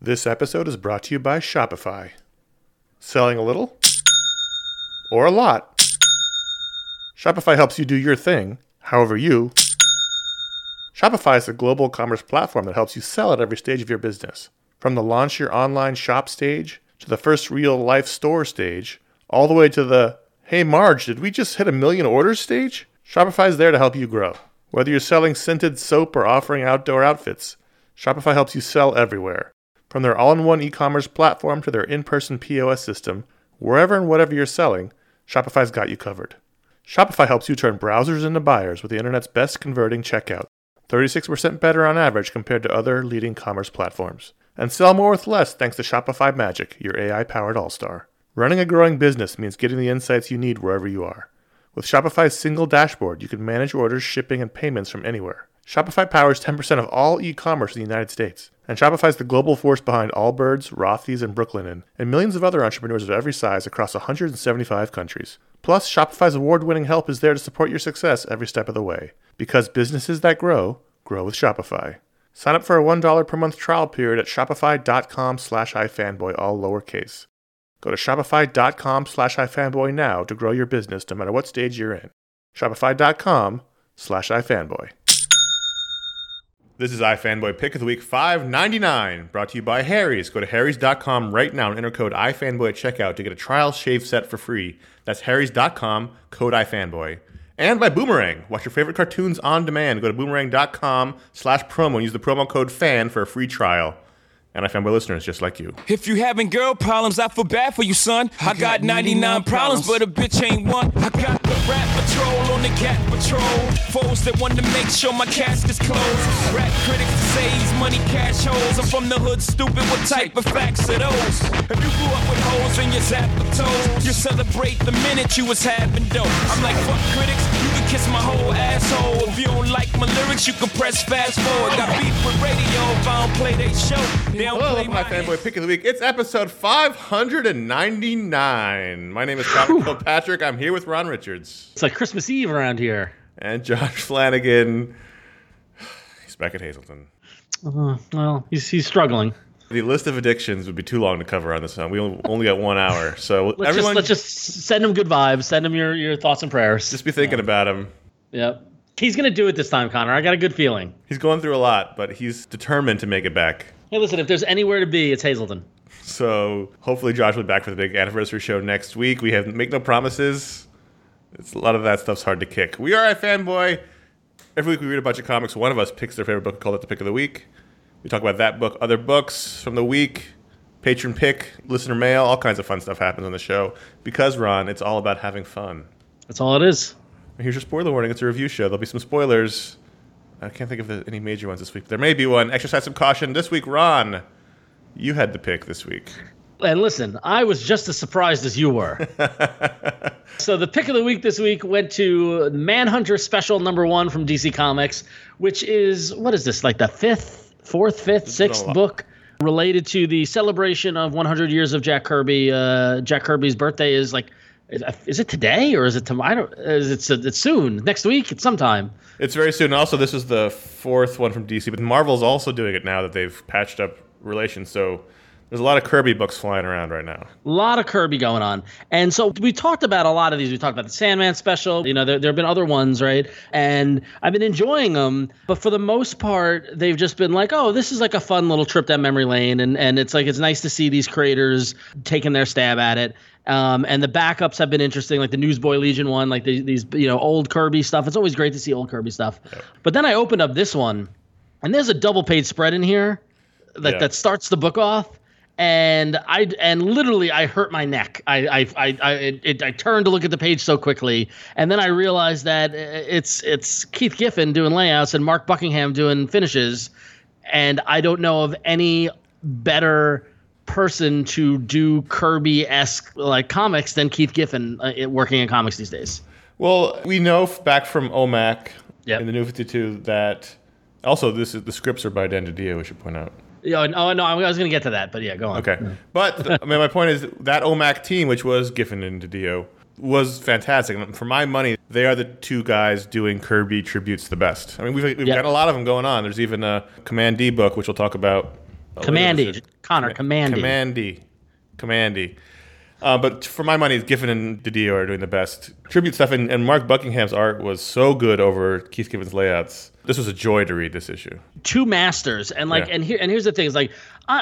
This episode is brought to you by Shopify. Selling a little or a lot? Shopify helps you do your thing, however you. Shopify is a global commerce platform that helps you sell at every stage of your business. From the launch your online shop stage, to the first real-life store stage, all the way to the, hey Marge, did we just hit 1 million orders stage? Shopify is there to help you grow. Whether you're selling scented soap or offering outdoor outfits, Shopify helps you sell everywhere. From their all-in-one e-commerce platform to their in-person POS system, wherever and whatever you're selling, Shopify's got you covered. Shopify helps you turn browsers into buyers with the internet's best converting checkout, 36% better on average compared to other leading commerce platforms. And sell more with less thanks to Shopify Magic, your AI-powered all-star. Running a growing business means getting the insights you need wherever you are. With Shopify's single dashboard, you can manage orders, shipping, and payments from anywhere. Shopify powers 10% of all e-commerce in the United States. And Shopify's the global force behind Allbirds, Rothy's, and Brooklinen, and millions of other entrepreneurs of every size across 175 countries. Plus, Shopify's award-winning help is there to support your success every step of the way. Because businesses that grow, grow with Shopify. Sign up for a $1 per month trial period at shopify.com/ifanboy, all lowercase. Go to shopify.com/ifanboy now to grow your business no matter what stage you're in. Shopify.com/ifanboy. This is iFanboy Pick of the Week 599, brought to you by Harry's. Go to harrys.com right now and enter code iFanboy at checkout to get a trial shave set for free. That's harrys.com, code iFanboy. And by Boomerang. Watch your favorite cartoons on demand. Go to boomerang.com/promo and use the promo code FAN for a free trial. And iFanboy listeners just like you. If you having girl problems, I feel bad for you, son. I got 99 problems, but a bitch ain't one. I got the rap patrol on the cat patrol. Foes that want to make sure my casket's closed. Rap critics to say he's money cash holes. I'm from the hood, stupid, what type of facts are those? If you grew up with hoes in your zap of toes, you celebrate the minute you was having dope. I'm like, fuck critics, you can kiss my whole asshole. If you don't like my lyrics, you can press fast forward. Got beef with radio if I don't play they show. Hello, my fanboy pick of the week. It's episode 599. My name is Patrick Kilpatrick. I'm here with Ron Richards. It's like Christmas Eve around here. And Josh Flanagan. He's back at Hazleton. Well, he's struggling. The list of addictions would be too long to cover on this one. We only got 1 hour, so let's just send him good vibes. Send him your thoughts and prayers. Just be thinking about him. Yep. He's gonna do it this time, Connor. I got a good feeling. He's going through a lot, but he's determined to make it back. Hey, listen, if there's anywhere to be, it's Hazleton. So hopefully Josh will be back for the big anniversary show next week. We have make no promises. A lot of that stuff's hard to kick. We are iFanboy. Every week we read a bunch of comics. One of us picks their favorite book and calls it the pick of the week. We talk about that book, other books from the week, patron pick, listener mail, all kinds of fun stuff happens on the show. Because, Ron, it's all about having fun. That's all it is. Here's your spoiler warning. It's a review show. There'll be some spoilers. I can't think of any major ones this week. There may be one. Exercise some caution. This week, Ron, you had the pick this week. And listen, I was just as surprised as you were. So the pick of the week this week went to Manhunter Special #1 from DC Comics, which is, what is this, like the sixth book related to the celebration of 100 years of Jack Kirby. Jack Kirby's birthday is like, is it today or is it tomorrow? It's soon. Next week? It's sometime. It's very soon. Also, this is the 4th one from DC, but Marvel's also doing it now that they've patched up relations. So there's a lot of Kirby books flying around right now. A lot of Kirby going on. And so we talked about a lot of these. We talked about the Sandman special. You know, there have been other ones, right? And I've been enjoying them. But for the most part, they've just been like, oh, this is like a fun little trip down memory lane. And it's like, it's nice to see these creators taking their stab at it. And the backups have been interesting, like the Newsboy Legion one, like these old Kirby stuff. It's always great to see old Kirby stuff. Yep. But then I opened up this one, and there's a double page spread in here that starts the book off, and literally I hurt my neck. I turned to look at the page so quickly, and then I realized that it's Keith Giffen doing layouts and Mark Buckingham doing finishes, and I don't know of any better person to do Kirby-esque like comics than Keith Giffen working in comics these days. Well, we know back from OMAC in the New 52 that also the scripts are by Dan DiDio, we should point out. Yeah, no, I was going to get to that, but yeah, go on. Okay. But my point is that OMAC team, which was Giffen and DiDio, was fantastic. And for my money, they are the two guys doing Kirby tributes the best. I mean, we've got a lot of them going on. There's even a Command D book, which we'll talk about. Command Connor, Commandy. Commandy. But for my money, Giffen and DiDio are doing the best tribute stuff, and Mark Buckingham's art was so good over Keith Giffen's layouts. This was a joy to read this issue. Two masters, and Yeah. and here's the thing: is like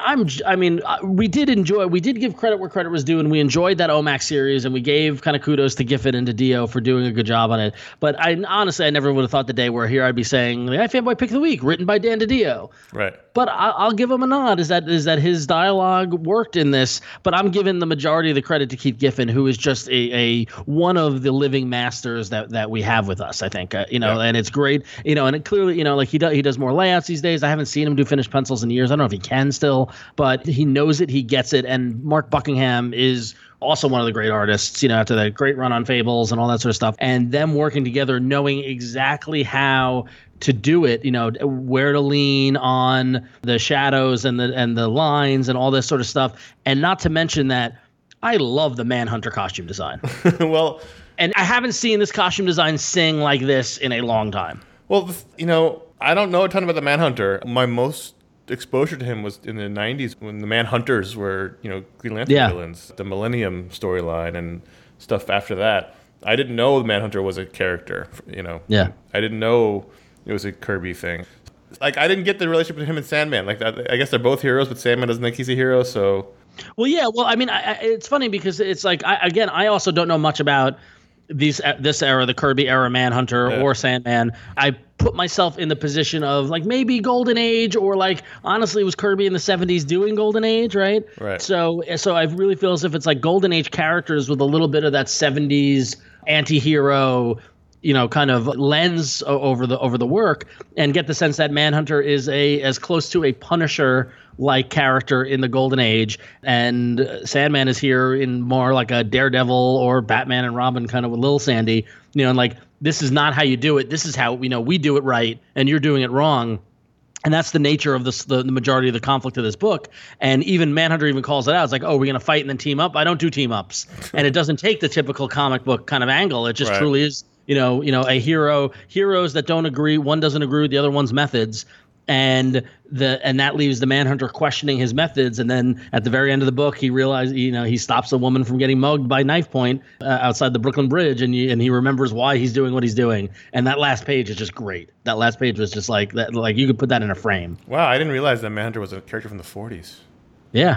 we did give credit where credit was due, and we enjoyed that OMAC series, and we gave kind of kudos to Giffen and to Dio for doing a good job on it. But I never would have thought the day where here I'd be saying the iFanboy Pick of the Week, written by Dan DiDio. Right. But I'll give him a nod. Is that his dialogue worked in this? But I'm giving the majority of the credit to Keith Giffen, who is just a one of the living masters that we have with us. I think and it's great. And it clearly like he does more layouts these days. I haven't seen him do finished pencils in years. I don't know if he can still, but he knows it. He gets it. And Mark Buckingham is also one of the great artists, after that great run on Fables and all that sort of stuff. And them working together, knowing exactly how to do it, where to lean on the shadows and the lines and all this sort of stuff. And not to mention that I love the Manhunter costume design. Well, and I haven't seen this costume design sing like this in a long time. Well, I don't know a ton about the Manhunter. My most exposure to him was in the 90s when the Manhunters were, Green Lantern villains, the Millennium storyline and stuff after that. I didn't know the Manhunter was a character, Yeah. I didn't know it was a Kirby thing. Like, I didn't get the relationship with him and Sandman. Like, I guess they're both heroes, but Sandman doesn't think he's a hero, so... Well, yeah. Well, I mean, it's funny because it's like, I also don't know much about this era, the Kirby era Manhunter or Sandman. I put myself in the position of like maybe Golden Age, or like honestly, was Kirby in the 70s doing Golden Age, right? Right. So I really feel as if it's like Golden Age characters with a little bit of that 70s anti-hero, kind of lens over the work, and get the sense that Manhunter is as close to a Punisher like character in the Golden Age, and Sandman is here in more like a Daredevil or Batman and Robin kind of with Little Sandy, and like, this is not how you do it. This is how we do it right, and you're doing it wrong. And that's the nature of the majority of the conflict of this book. And even Manhunter even calls it out. It's like, oh, we're going to fight and then team up. I don't do team ups. And it doesn't take the typical comic book kind of angle. It just truly is, a heroes that don't agree. One doesn't agree with the other one's methods. And that leaves the Manhunter questioning his methods, and then at the very end of the book, he realizes, he stops a woman from getting mugged by knife point outside the Brooklyn Bridge, and he remembers why he's doing what he's doing. And that last page is just great. That last page was just like that, like you could put that in a frame. Wow, I didn't realize that Manhunter was a character from the 40s. Yeah.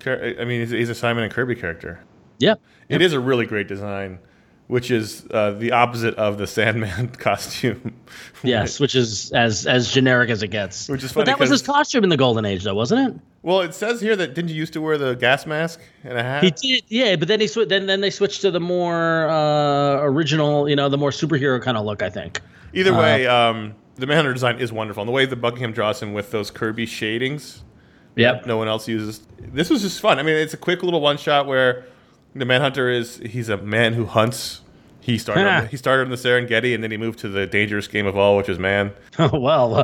I mean, he's a Simon and Kirby character. Yep. It is a really great design, which is the opposite of the Sandman costume. Yes, which is as generic as it gets. Which is funny. But that was his costume in the Golden Age, though, wasn't it? Well, it says here that didn't you used to wear the gas mask and a hat? He did, yeah. But then then they switched to the more original, the more superhero kind of look, I think. Either way, the Manhunter design is wonderful. And the way that Buckingham draws him with those Kirby shadings, yep, no one else uses. This was just fun. I mean, it's a quick little one shot where the Manhunter he's a man who hunts. He started on the Serengeti, and then he moved to the dangerous game of all, which is man. Oh, well.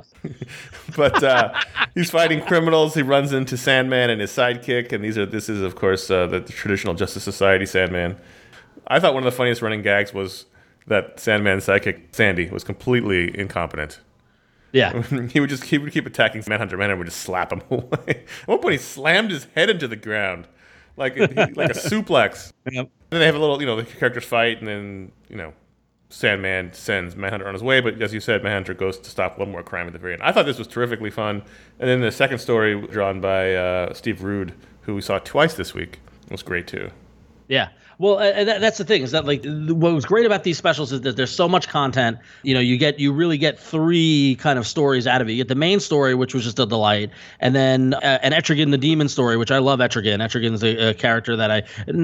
But he's fighting criminals. He runs into Sandman and his sidekick, and this is of course the traditional Justice Society Sandman. I thought one of the funniest running gags was that Sandman's sidekick Sandy was completely incompetent. Yeah. he would keep attacking Manhunter. Manhunter would just slap him away. At one point, he slammed his head into the ground like a suplex. Yep. Then they have a little, the characters fight, and then, Sandman sends Manhunter on his way, but as you said, Manhunter goes to stop one more crime at the very end. I thought this was terrifically fun. And then the second story, drawn by Steve Rude, who we saw twice this week, was great too. Yeah. Well, that's the thing, is that like what was great about these specials is that there's so much content. You really get three kind of stories out of it. You get the main story, which was just a delight, and then an Etrigan the Demon story, which I love. Etrigan. Etrigan's a character that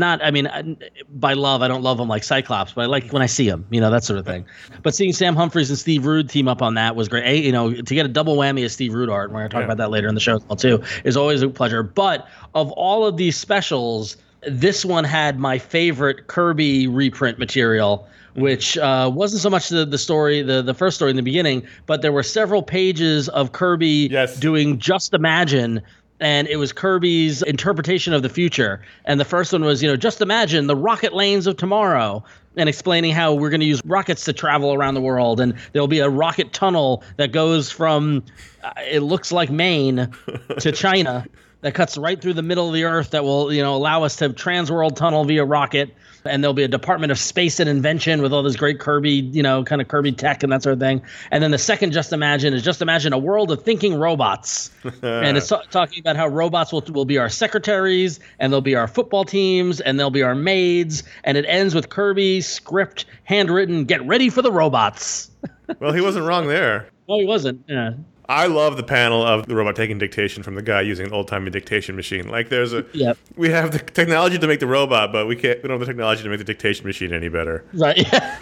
by love, I don't love him like Cyclops, but I like when I see him, that sort of thing. But seeing Sam Humphries and Steve Rude team up on that was great. To get a double whammy of Steve Rude art, and we're going to talk about that later in the show as well too, is always a pleasure. But of all of these specials, this one had my favorite Kirby reprint material, which wasn't so much the story, the first story in the beginning, but there were several pages of Kirby doing Just Imagine, and it was Kirby's interpretation of the future. And the first one was, just imagine the rocket lanes of tomorrow, and explaining how we're going to use rockets to travel around the world, and there'll be a rocket tunnel that goes from, it looks like Maine to China. that cuts right through the middle of the Earth that will, allow us to transworld tunnel via rocket. And there'll be a Department of Space and Invention with all this great Kirby, kind of Kirby tech and that sort of thing. And then the second Just Imagine a world of thinking robots. And it's talking about how robots will be our secretaries, and they'll be our football teams, and they'll be our maids. And it ends with Kirby's script, handwritten, "Get ready for the robots." Well, he wasn't wrong there. No, he wasn't. Yeah. I love the panel of the robot taking dictation from the guy using an old-timey dictation machine. Like, we have the technology to make the robot, but we don't have the technology to make the dictation machine any better. Right.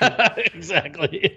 Exactly.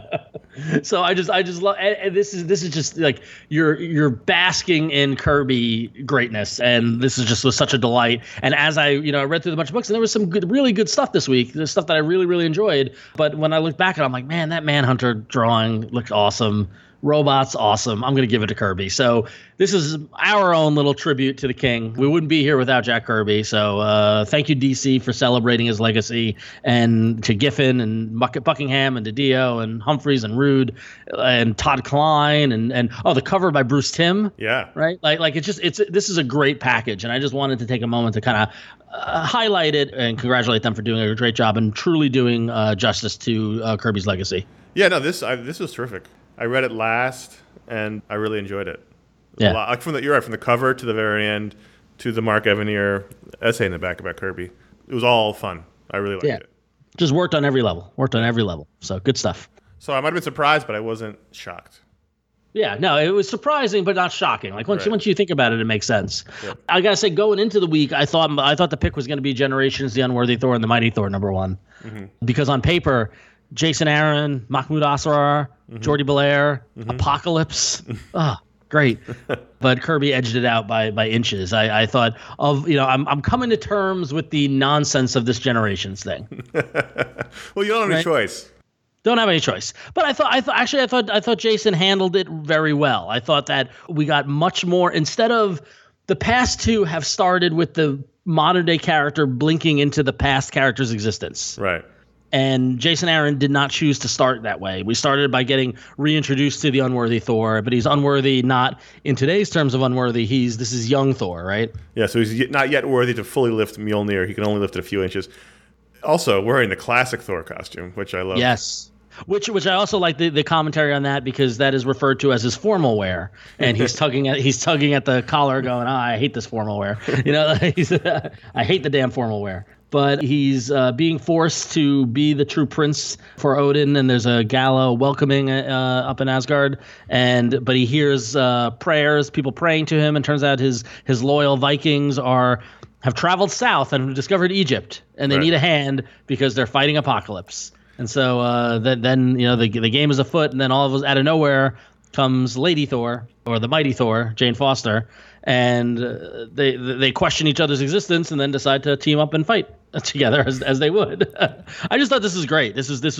So I just love, and this is just like you're basking in Kirby greatness, and this was such a delight. And as I read through a bunch of books, and there was some really good stuff this week. There's stuff that I really, really enjoyed. But when I look back at it, I'm like, man, that Manhunter drawing looked awesome. Robots, awesome. I'm going to give it to Kirby. So this is our own little tribute to the king. We wouldn't be here without Jack Kirby. So thank you, DC, for celebrating his legacy, and to Giffen and Buckingham and DiDio and Humphreys and Rude and Todd Klein and the cover by Bruce Timm. Yeah. Right. Like this is a great package, and I just wanted to take a moment to kind of highlight it and congratulate them for doing a great job and truly doing justice to Kirby's legacy. Yeah. No, this was terrific. I read it last, and I really enjoyed it. Yeah. Like you're right, from the cover to the very end to the Mark Evanier essay in the back about Kirby. It was all fun. I really liked it. Just worked on every level. So good stuff. So I might have been surprised, but I wasn't shocked. Yeah, no, it was surprising, but not shocking. Like once you think about it, it makes sense. Yep. I gotta say, going into the week, I thought the pick was going to be Generations, The Unworthy Thor, and The Mighty Thor #1, because on paper, Jason Aaron, Mahmoud Asrar, Jordi Belair, Apocalypse. Oh, great. But Kirby edged it out by inches. I thought I'm coming to terms with the nonsense of this Generations thing. Well, you don't have any choice. Don't have any choice. But I thought Jason handled it very well. I thought that we got much more, instead of the past two have started with the modern day character blinking into the past character's existence. Right. And Jason Aaron did not choose to start that way. We started by getting reintroduced to the unworthy Thor, but he's unworthy not in today's terms of unworthy. This is young Thor, right? Yeah, so he's not yet worthy to fully lift Mjolnir. He can only lift it a few inches. Also, wearing the classic Thor costume, which I love. Yes. Which I also like the commentary on that, because that is referred to as his formal wear, and he's tugging at the collar, going, I hate this formal wear. I hate the damn formal wear. But he's being forced to be the true prince for Odin, and there's a gala welcoming up in Asgard. But he hears prayers, people praying to him, and turns out his loyal Vikings have traveled south and have discovered Egypt, and they need a hand because they're fighting Apocalypse. And so then the game is afoot, and then all of us out of nowhere comes Lady Thor, or the Mighty Thor, Jane Foster, and they question each other's existence and then decide to team up and fight together as they would. I just thought this was great.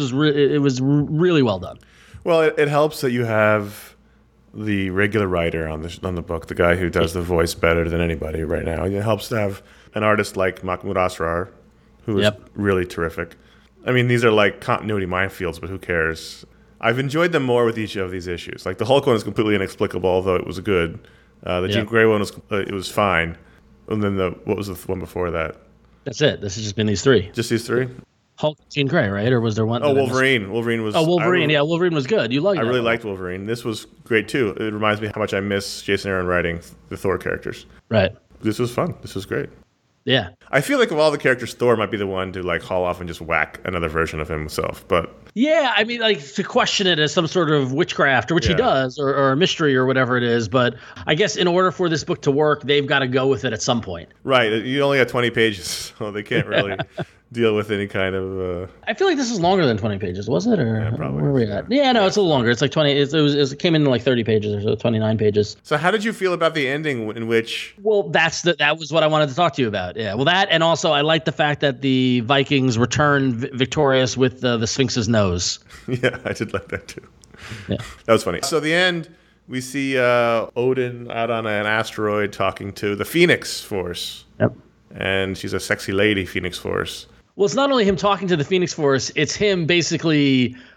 It was really well done. Well, it helps that you have the regular writer on the book, the guy who does the voice better than anybody right now. It helps to have an artist like Mahmoud Asrar, who is really terrific. I mean, these are like continuity minefields, but who cares? I've enjoyed them more with each of these issues. Like the Hulk one is completely inexplicable, although it was good. The Jean Grey one was fine. And then what was the one before that? That's it. This has just been these three. Just these three? Hulk, Jean Grey, right? Or was there one? Oh, Wolverine. Wolverine was. Oh, Wolverine. Wolverine was good. You liked it. I really liked Wolverine. This was great too. It reminds me how much I miss Jason Aaron writing the Thor characters. Right. This was fun. This was great. Yeah. I feel like of all the characters, Thor might be the one to like haul off and just whack another version of himself. But yeah, I mean, like to question it as some sort of witchcraft, or which he does, or a mystery or whatever it is. But I guess in order for this book to work, they've got to go with it at some point. Right. You only have 20 pages, so they can't really deal with any kind of. I feel like this is longer than 20 pages, was it? Or probably. Where are we at? Yeah, no, it's a little longer. It's like 20. It came in like 30 pages or so, 29 pages. So how did you feel about the ending in which? Well, that was what I wanted to talk to you about. Yeah. Well, that, and also I like the fact that the Vikings return victorious with the Sphinx's nose. Yeah, I did like that too. Yeah, that was funny. So the end, we see Odin out on an asteroid talking to the Phoenix Force. Yep. And she's a sexy lady, Phoenix Force. Well, it's not only him talking to the Phoenix Force, it's him basically,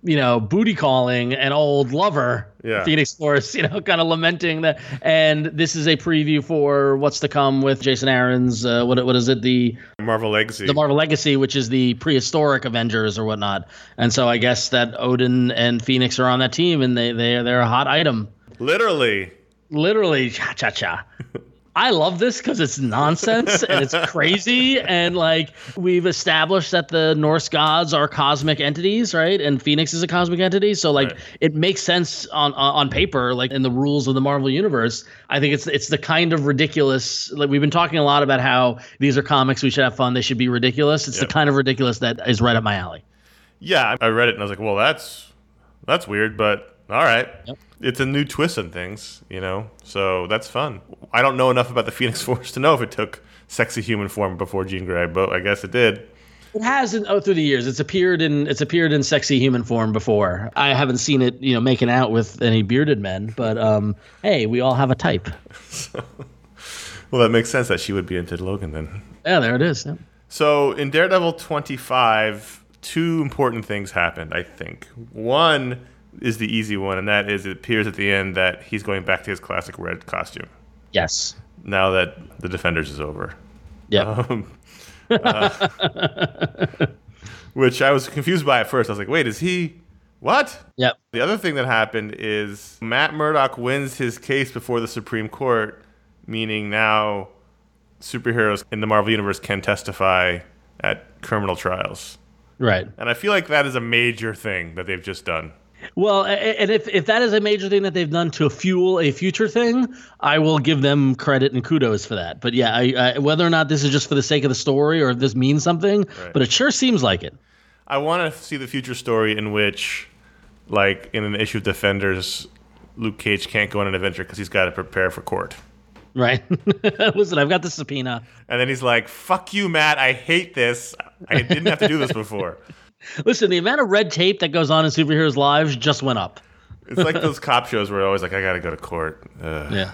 booty calling an old lover. Yeah. Phoenix Force, kind of lamenting that. And this is a preview for what's to come with Jason Aaron's, what is it? The Marvel Legacy. The Marvel Legacy, which is the prehistoric Avengers or whatnot. And so I guess that Odin and Phoenix are on that team, and they're a hot item. Literally, cha-cha-cha. I love this because it's nonsense and it's crazy. And like we've established that the Norse gods are cosmic entities, right? And Phoenix is a cosmic entity. So like It makes sense on paper, like in the rules of the Marvel universe. I think it's the kind of ridiculous, like we've been talking a lot about how these are comics, we should have fun, they should be ridiculous. It's the kind of ridiculous that is right up my alley. Yeah, I read it and I was like, well, that's weird, but all right. Yep. It's a new twist on things, so that's fun. I don't know enough about the Phoenix Force to know if it took sexy human form before Jean Grey, but I guess it did. It has through the years. It's appeared in sexy human form before. I haven't seen it, making out with any bearded men, but hey, we all have a type. Well, that makes sense that she would be into Logan then. Yeah, there it is. Yeah. So in Daredevil 25, two important things happened, I think. One is the easy one, and that is it appears at the end that he's going back to his classic red costume. Yes. Now that the Defenders is over. Yeah. Which I was confused by at first. I was like, wait, is he... What? Yep. The other thing that happened is Matt Murdock wins his case before the Supreme Court, meaning now superheroes in the Marvel Universe can testify at criminal trials. Right. And I feel like that is a major thing that they've just done. Well, and if that is a major thing that they've done to fuel a future thing, I will give them credit and kudos for that. But yeah, I whether or not this is just for the sake of the story or if this means something, but it sure seems like it. I want to see the future story in which, like in an issue of Defenders, Luke Cage can't go on an adventure because he's got to prepare for court. Right. Listen, I've got the subpoena. And then he's like, fuck you, Matt. I hate this. I didn't have to do this before. Listen, the amount of red tape that goes on in superheroes' lives just went up. It's like those cop shows where they're always like, I got to go to court. Yeah.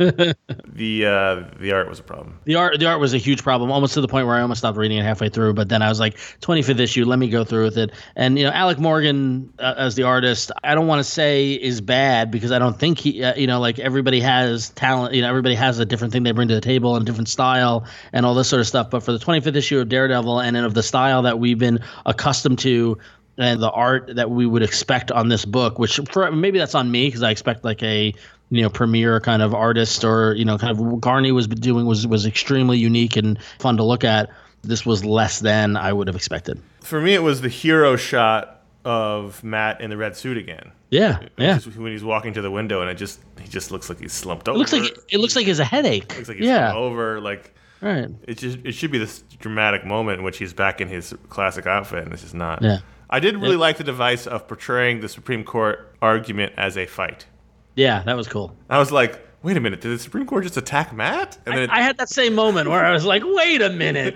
The art was a problem. The art was a huge problem, almost to the point where I almost stopped reading it halfway through. But then I was like, 25th issue, let me go through with it. And Alec Morgan as the artist, I don't want to say is bad because I don't think he, like everybody has talent. Everybody has a different thing they bring to the table and a different style and all this sort of stuff. But for the 25th issue of Daredevil and then of the style that we've been accustomed to, and the art that we would expect on this book, which maybe that's on me because I expect like a premier kind of artist or kind of Garney was doing was extremely unique and fun to look at. This was less than I would have expected. For me, it was the hero shot of Matt in the red suit again. Yeah, yeah. When he's walking to the window and he just looks like he's slumped over. It looks like he has a headache. It looks like he's slumped over. Like right. It should be this dramatic moment in which he's back in his classic outfit, and this is not. Yeah. I did really like the device of portraying the Supreme Court argument as a fight. Yeah, that was cool. I was like, wait a minute, did the Supreme Court just attack Matt? And then I had that same moment where I was like, wait a minute.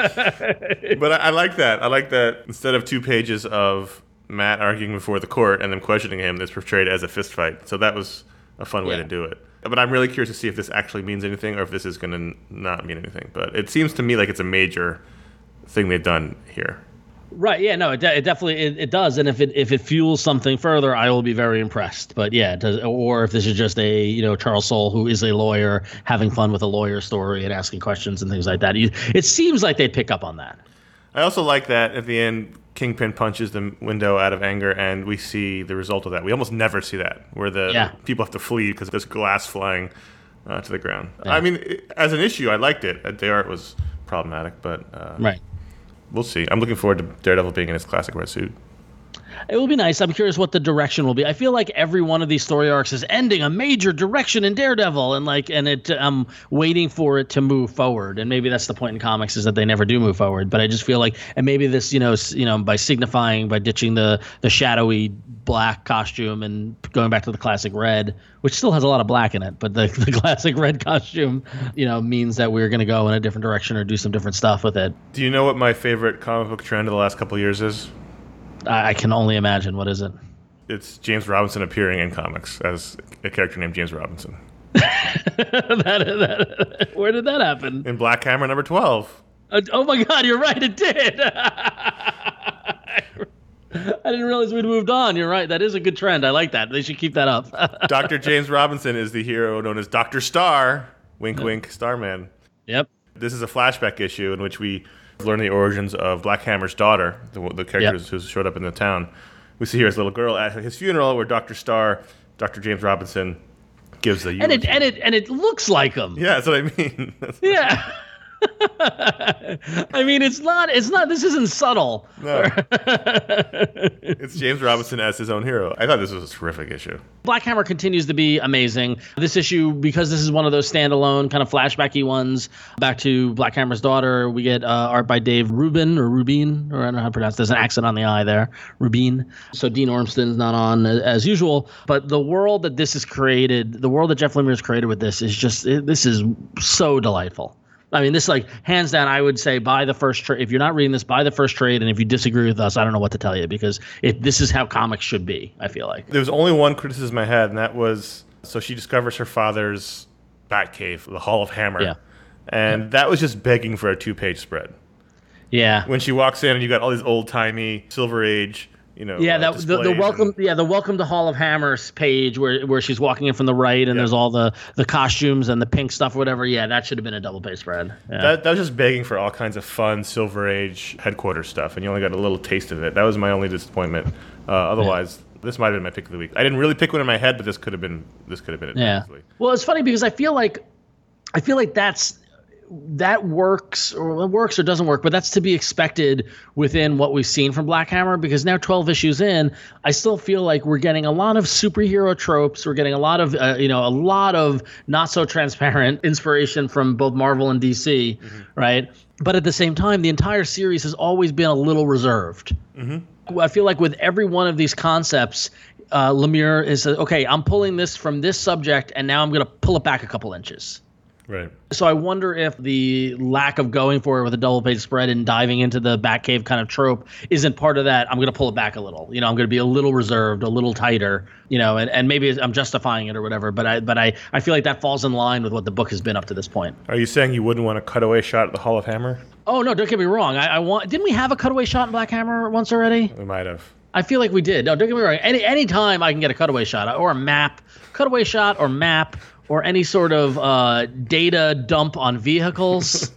But I like that. I like that instead of 2 pages of Matt arguing before the court and then questioning him, it's portrayed as a fist fight. So that was a fun way to do it. But I'm really curious to see if this actually means anything or if this is going to not mean anything. But it seems to me like it's a major thing they've done here. Right. Yeah. No. It definitely it does. And if it fuels something further, I will be very impressed. But yeah, it does. Or if this is just a Charles Soule, who is a lawyer, having fun with a lawyer story and asking questions and things like that. It seems like they'd pick up on that. I also like that at the end, Kingpin punches the window out of anger, and we see the result of that. We almost never see that, where the people have to flee because there's glass flying to the ground. Yeah. I mean, as an issue, I liked it. The art was problematic, but right. We'll see. I'm looking forward to Daredevil being in his classic red suit. It will be nice. I'm curious what the direction will be. I feel like every one of these story arcs is ending a major direction in Daredevil, and I'm waiting for it to move forward. And maybe that's the point in comics, is that they never do move forward. But I just feel like, and maybe this, by ditching the shadowy black costume and going back to the classic red, which still has a lot of black in it, but the classic red costume, means that we're going to go in a different direction or do some different stuff with it. Do you know what my favorite comic book trend of the last couple of years is? I can only imagine. What is it? It's James Robinson appearing in comics as a character named James Robinson. Where did that happen? In Black Hammer number 12. Oh my God, you're right, it did. I didn't realize we'd moved on. You're right. That is a good trend. I like that. They should keep that up. Dr. James Robinson is the hero known as Dr. Star. Wink, wink, Starman. Yep. This is a flashback issue in which we learn the origins of Black Hammer's daughter, the character who showed up in the town. We see her as a little girl at his funeral, where Dr. Star, Dr. James Robinson, gives the eulogy. And it looks like him. Yeah, that's what I mean. Yeah. I mean, it's not, this isn't subtle. No. It's James Robinson as his own hero. I thought this was a terrific issue. Black Hammer continues to be amazing. This issue, because this is one of those standalone kind of flashbacky ones, back to Black Hammer's daughter, we get art by Dave Rubin, or I don't know how to pronounce it. There's an accent on the I there. Rubin. So Dean Ormston's not on as usual. But the world that this is created, the world that Jeff Lemire has created with this is just, this is so delightful. I mean, this, like, hands down, I would say buy the first trade. If you're not reading this, buy the first trade. And if you disagree with us, I don't know what to tell you, because this is how comics should be, I feel like. There was only one criticism I had, and that was, so she discovers her father's Batcave, the Hall of Hammer. Yeah. And that was just begging for a 2-page spread. Yeah. When she walks in and you got all these old-timey Silver Age, the welcome to Hall of Hammers page where she's walking in from the right and there's all the costumes and the pink stuff or whatever. Yeah, that should have been a double page spread. Yeah. That was just begging for all kinds of fun Silver Age headquarters stuff, and you only got a little taste of it. That was my only disappointment. Otherwise, this might have been my pick of the week. I didn't really pick one in my head, but this could have been it. Yeah. Easily. Well, it's funny because I feel like that works or doesn't work, but that's to be expected within what we've seen from Black Hammer, because now 12 issues in, I still feel like we're getting a lot of superhero tropes. We're getting a lot of not so transparent inspiration from both Marvel and DC, right? But at the same time, the entire series has always been a little reserved. I feel like with every one of these concepts, Lemire is, okay, I'm pulling this from this subject, and now I'm going to pull it back a couple inches. Right. So I wonder if the lack of going for it with a double page spread and diving into the Batcave kind of trope isn't part of that. I'm going to pull it back a little. I'm going to be a little reserved, a little tighter, and maybe I'm justifying it or whatever. But I feel like that falls in line with what the book has been up to this point. Are you saying you wouldn't want a cutaway shot at the Hall of Hammer? Oh, no, don't get me wrong. Didn't we have a cutaway shot in Black Hammer once already? We might have. I feel like we did. No, don't get me wrong. Any time I can get a cutaway shot or a map, cutaway shot or map, or any sort of data dump on vehicles,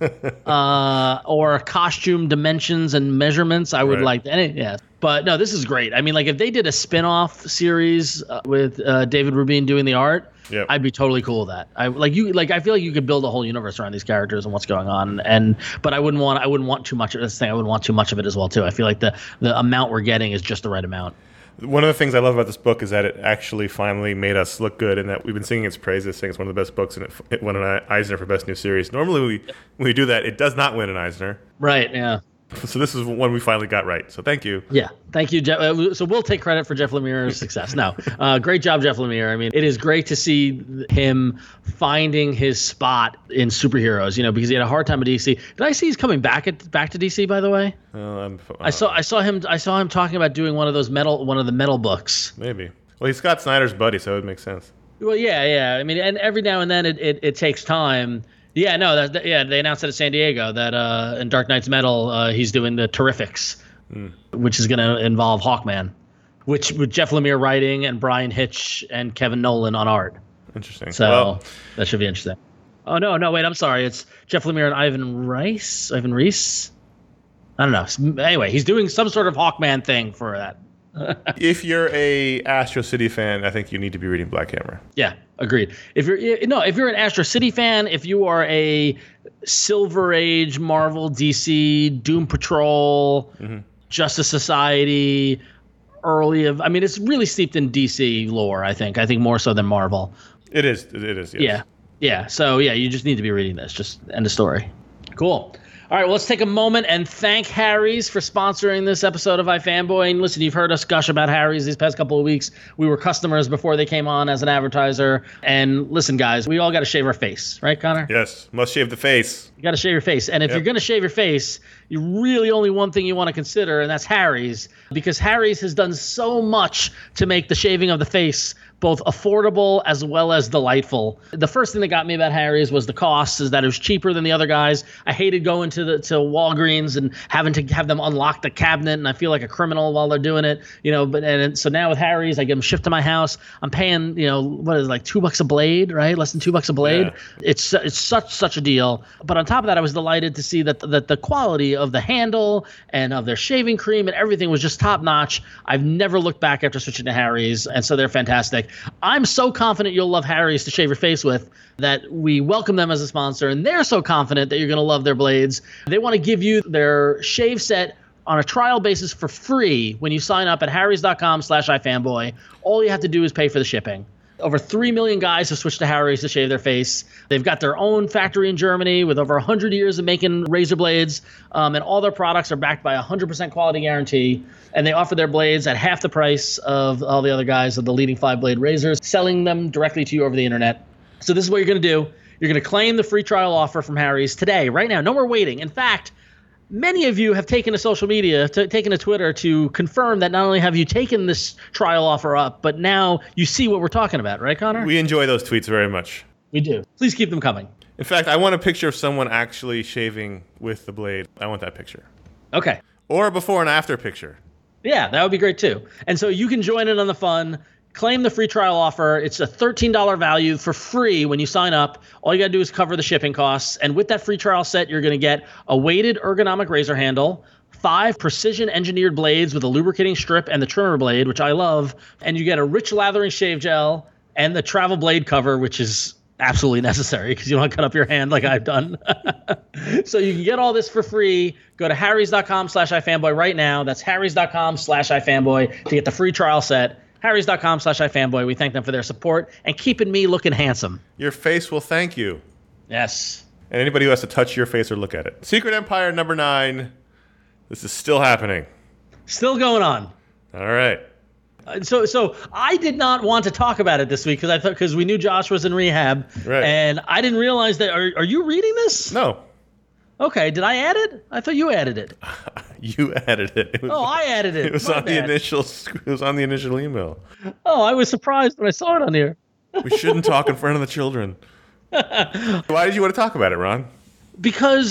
or costume dimensions and measurements, I would like that. Yeah. But no, this is great. I mean, like, if they did a spin-off series with David Rubin doing the art, I'd be totally cool with that. I feel like you could build a whole universe around these characters and what's going on. But I wouldn't want too much of this thing. I wouldn't want too much of it as well too. I feel like the amount we're getting is just the right amount. One of the things I love about this book is that it actually finally made us look good, and that we've been singing its praises, saying it's one of the best books, and it won an Eisner for Best New Series. Normally, when we do that, it does not win an Eisner. Right, yeah. So this is one we finally got right. So thank you. Yeah, thank you, Jeff. So we'll take credit for Jeff Lemire's success. No, great job, Jeff Lemire. I mean, it is great to see him finding his spot in superheroes. Because he had a hard time at DC. Did I see he's coming back to DC? By the way, I saw him talking about doing one of the metal books. Maybe. Well, he's Scott Snyder's buddy, so it would make sense. Well, yeah. I mean, and every now and then it takes time. Yeah, no, they announced it at San Diego that in Dark Knight's Metal, he's doing the Terrifics, which is going to involve Hawkman, with Jeff Lemire writing and Brian Hitch and Kevin Nolan on art. Interesting. So that should be interesting. Oh, no, wait, I'm sorry. It's Jeff Lemire and Ivan Reis? I don't know. Anyway, he's doing some sort of Hawkman thing for that. If you're a Astro City fan, I think you need to be reading Black Hammer. Yeah, agreed. If you're an Astro City fan, if you are a Silver Age, Marvel, DC, Doom Patrol, Justice Society, it's really steeped in DC lore, I think more so than Marvel. It is, yes. Yeah. So, you just need to be reading this. Just end of story. Cool. All right, well, let's take a moment and thank Harry's for sponsoring this episode of iFanboy. And listen, you've heard us gush about Harry's these past couple of weeks. We were customers before they came on as an advertiser. And listen, guys, we all got to shave our face, right, Connor? Yes, must shave the face. You got to shave your face. And if you're going to shave your face, you really only one thing you want to consider, and that's Harry's. Because Harry's has done so much to make the shaving of the face both affordable as well as delightful. The first thing that got me about Harry's was the cost, is that it was cheaper than the other guys. I hated going to Walgreens and having to have them unlock the cabinet, and I feel like a criminal while they're doing it, so now with Harry's, I get them shipped to my house. I'm paying, what is it, like $2 a blade, right? Less than $2 a blade. Yeah. It's such a deal. But on top of that, I was delighted to see that the quality of the handle and of their shaving cream and everything was just top notch. I've never looked back after switching to Harry's, and so they're fantastic. I'm so confident you'll love Harry's to shave your face with that we welcome them as a sponsor, and they're so confident that you're going to love their blades. They want to give you their shave set on a trial basis for free when you sign up at harrys.com/ifanboy. All you have to do is pay for the shipping. Over 3 million guys have switched to Harry's to shave their face. They've got their own factory in Germany with over 100 years of making razor blades, and all their products are backed by a 100% quality guarantee. And they offer their blades at half the price of all the other guys of the leading 5-blade razors, selling them directly to you over the internet. So this is what you're going to do. You're going to claim the free trial offer from Harry's today, right now. No more waiting. In fact, many of you have taken to social media, taken to Twitter to confirm that not only have you taken this trial offer up, but now you see what we're talking about, right, Connor? We enjoy those tweets very much. We do. Please keep them coming. In fact, I want a picture of someone actually shaving with the blade. I want that picture. Okay. Or a before and after picture. Yeah, that would be great too. And so you can join in on the fun. Claim the free trial offer. It's a $13 value for free when you sign up. All you got to do is cover the shipping costs. And with that free trial set, you're going to get a weighted ergonomic razor handle, 5 precision engineered blades with a lubricating strip and the trimmer blade, which I love. And you get a rich lathering shave gel and the travel blade cover, which is absolutely necessary because you don't want to cut up your hand like I've done. So you can get all this for free. Go to harrys.com/ifanboy right now. That's harrys.com/ifanboy to get the free trial set. harrys.com/ifanboy. We thank them for their support and keeping me looking handsome. Your face will thank you. Yes. And anybody who has to touch your face or look at it. Secret Empire number 9. This is still happening. Still going on. All right. So I did not want to talk about it this week because we knew Josh was in rehab, right. And I didn't realize that. Are you reading this? No. Okay. Did I add it? I thought you added it. You added it. I added it. It was on the initial. It was on the initial email. Oh, I was surprised when I saw it on here. We shouldn't talk in front of the children. Why did you want to talk about it, Ron? Because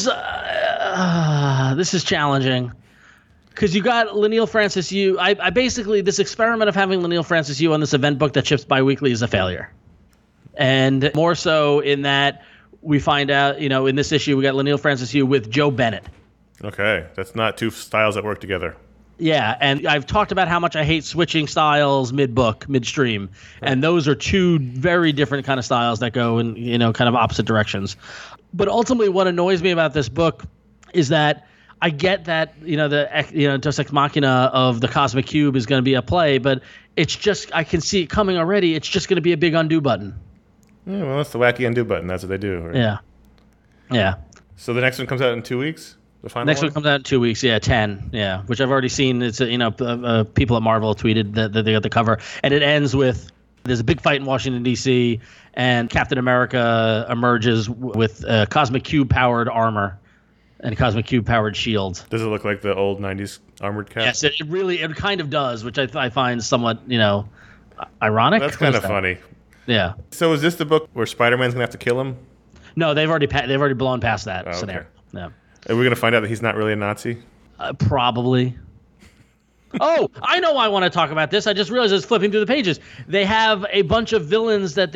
this is challenging. Because you got Leinil Francis Yu. I basically, this experiment of having Leinil Francis Yu on this event book that ships bi-weekly is a failure. And more so in that we find out, in this issue, we got Leinil Francis Yu with Joe Bennett. Okay, that's not two styles that work together. Yeah, and I've talked about how much I hate switching styles mid-book, midstream. Right. And those are two very different kind of styles that go in, kind of opposite directions. But ultimately what annoys me about this book is that I get that, Deus Ex Machina of the Cosmic Cube is going to be a play, but it's just, I can see it coming already. It's just going to be a big undo button. Yeah, well, that's the wacky undo button. That's what they do. Right? Yeah. Yeah. So the next one comes out in 2 weeks? The final next one comes out in 2 weeks. Yeah, 10. Yeah, which I've already seen. It's, people at Marvel tweeted that they got the cover. And it ends with, there's a big fight in Washington, D.C., and Captain America emerges with Cosmic Cube-powered armor and Cosmic Cube-powered shield. Does it look like the old 90s armored cap? Yes, it kind of does, which I find somewhat, ironic. That's kind of funny. Yeah. So is this the book where Spider-Man's going to have to kill him? No, they've already blown past that scenario. Okay. Yeah. Are we going to find out that he's not really a Nazi? Probably. Oh, I know I want to talk about this. I just realized I was flipping through the pages. They have a bunch of villains that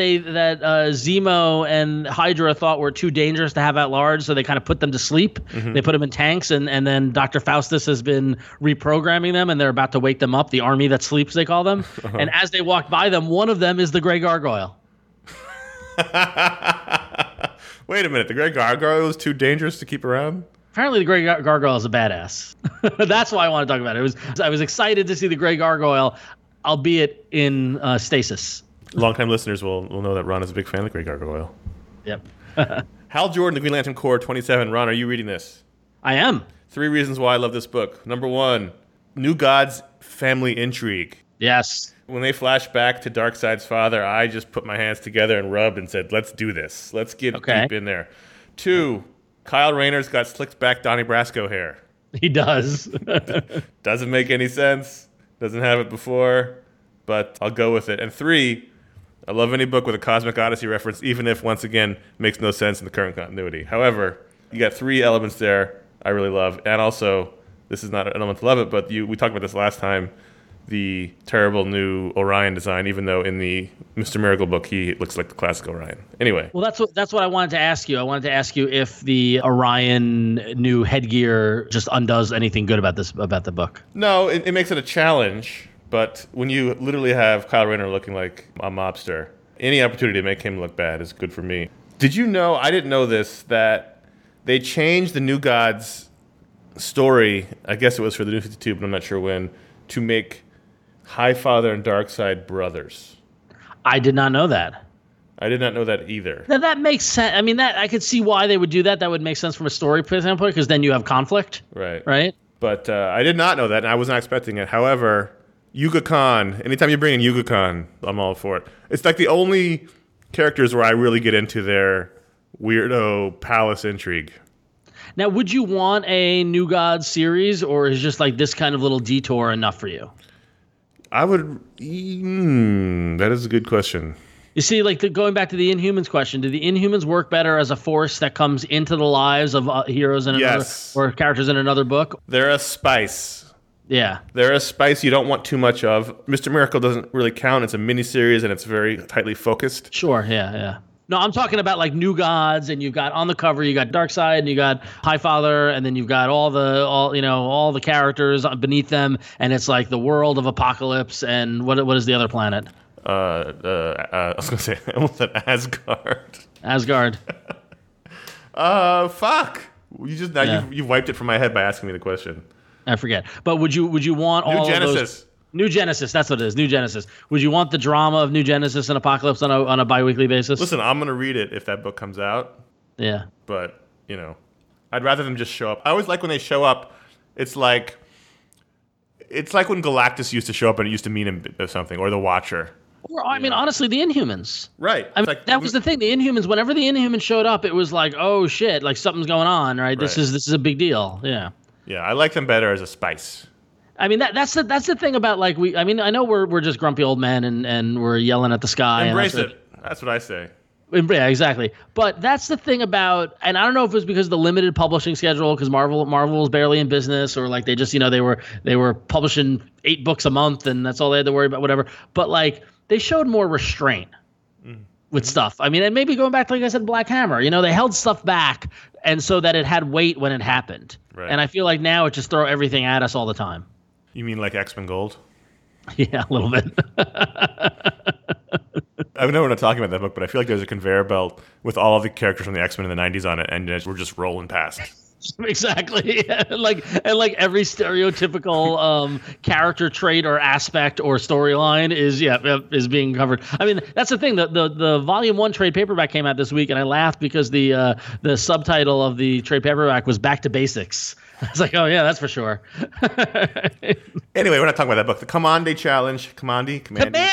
Zemo and Hydra thought were too dangerous to have at large, so they kind of put them to sleep. Mm-hmm. They put them in tanks, and then Dr. Faustus has been reprogramming them, and they're about to wake them up, the army that sleeps, they call them. Uh-huh. And as they walk by them, one of them is the Grey Gargoyle. Wait a minute. The Grey Gargoyle is too dangerous to keep around? Apparently, the Grey Gargoyle is a badass. That's why I want to talk about it. I was excited to see the Grey Gargoyle, albeit in stasis. Longtime listeners will know that Ron is a big fan of the Grey Gargoyle. Yep. Hal Jordan, The Green Lantern Corps 27. Ron, are you reading this? I am. 3 reasons why I love this book. Number 1, New Gods family intrigue. Yes. When they flash back to Darkseid's father, I just put my hands together and rubbed and said, let's do this. Let's get deep in there. 2, Kyle Rayner's got slicked back Donnie Brasco hair. He does. Doesn't make any sense. Doesn't have it before, but I'll go with it. And 3, I love any book with a Cosmic Odyssey reference, even if, once again, makes no sense in the current continuity. However, you got 3 elements there I really love. And also, this is not an element to love it, but we talked about this last time, the terrible new Orion design, even though in the Mr. Miracle book, he looks like the classic Orion. Anyway. Well, that's what I wanted to ask you. I wanted to ask you if the Orion new headgear just undoes anything good about the book. No, it makes it a challenge. But when you literally have Kyle Rayner looking like a mobster, any opportunity to make him look bad is good for me. Did you know, I didn't know this, that they changed the New Gods story, I guess it was for the New 52, but I'm not sure when, to make Highfather and Darkseid brothers. I did not know that. I did not know that either. Now that makes sense. I mean, that I could see why they would do that. That would make sense from a story standpoint, because then you have conflict. Right. Right? But I did not know that, and I was not expecting it. However, Yuga Khan, anytime you bring in Yuga Khan, I'm all for it. It's like the only characters where I really get into their weirdo palace intrigue. Now, would you want a New Gods series, or is just like this kind of little detour enough for you? I would. That is a good question. You see, like going back to the Inhumans question, do the Inhumans work better as a force that comes into the lives of heroes in another, or characters in another book? They're a spice. Yeah. They're a spice you don't want too much of. Mr. Miracle doesn't really count. It's a miniseries, and it's very tightly focused. Sure, yeah. No, I'm talking about like New Gods, and you've got on the cover, you got Darkseid, and you got Highfather, and then you've got all the characters beneath them, and it's like the world of Apocalypse, and what is the other planet? I was gonna say, I almost said Asgard. Asgard. Fuck. You just you wiped it from my head by asking me the question. I forget. But would you want all New Genesis. of those? New Genesis, that's what it is. New Genesis. Would you want the drama of New Genesis and Apocalypse on a bi-weekly basis? Listen, I'm gonna read it if that book comes out. Yeah. But I'd rather them just show up. I always like when they show up. It's like when Galactus used to show up and it used to mean something, or the Watcher. Or I mean, honestly, the Inhumans. Right. I mean, that was the thing. The Inhumans. Whenever the Inhumans showed up, it was like, oh shit, like something's going on, right? This is a big deal. Yeah. Yeah, I like them better as a spice. I mean, that's the thing about like I know we're just grumpy old men and we're yelling at the sky. Embrace it. That's what I say. Yeah, exactly. But that's the thing about, and I don't know if it was because of the limited publishing schedule, because Marvel was barely in business, or like they just they were publishing 8 books a month and that's all they had to worry about, whatever. But like they showed more restraint with stuff. I mean, and maybe going back to, like I said, Black Hammer, they held stuff back, and so that it had weight when it happened. Right. And I feel like now it just throw everything at us all the time. You mean like X-Men Gold? Yeah, a little bit. I know we're not talking about that book, but I feel like there's a conveyor belt with all of the characters from the X-Men in the 90s on it, and we're just rolling past. Exactly. like every stereotypical character trait or aspect or storyline is being covered. I mean, that's the thing. The volume 1 trade paperback came out this week, and I laughed because the subtitle of the trade paperback was Back to Basics. I was like, oh yeah, that's for sure. Anyway, we're not talking about that book. The Kamandi Challenge. Kamandi.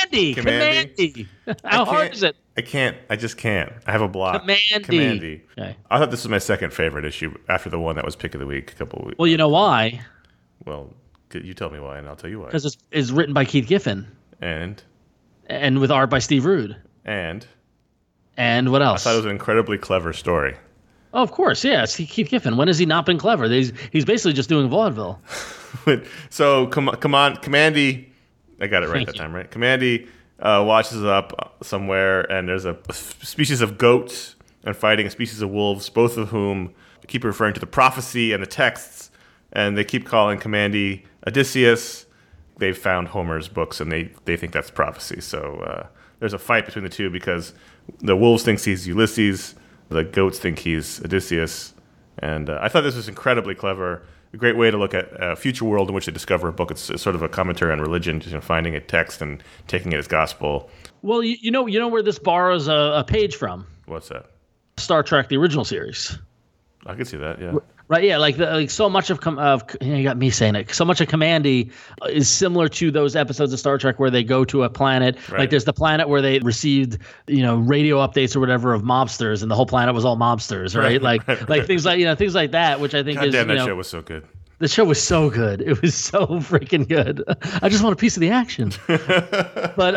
How hard is it? I just can't. I have a block. Kamandi. Okay. I thought this was my second favorite issue after the one that was pick of the week a couple of weeks. Well, you know why? Well, you tell me why, and I'll tell you why. Because it's written by Keith Giffen. And with art by Steve Rude. And what else? I thought it was an incredibly clever story. Oh, of course, yeah. It's Keith Giffen. When has he not been clever? He's basically just doing vaudeville. So, Kamandi, I got it right that time, right? Kamandi washes up somewhere, and there's a species of goats and fighting a species of wolves, both of whom keep referring to the prophecy and the texts, and they keep calling Kamandi Odysseus. They've found Homer's books, and they think that's prophecy. So there's a fight between the two because the wolves think he's Ulysses, the goats think he's Odysseus, and I thought this was incredibly clever. A great way to look at a future world in which they discover a book. It's sort of a commentary on religion, just finding a text and taking it as gospel. Well, you know where this borrows a page from? What's that? Star Trek, the original series. I can see that, yeah. Right, yeah, like so much of you got me saying it. So much of Kamandi is similar to those episodes of Star Trek where they go to a planet. Right. Like there's the planet where they received, radio updates or whatever of mobsters, and the whole planet was all mobsters, right? Like things like that, which I think God damn, that show was so good. The show was so good. It was so freaking good. I just want a piece of the action. But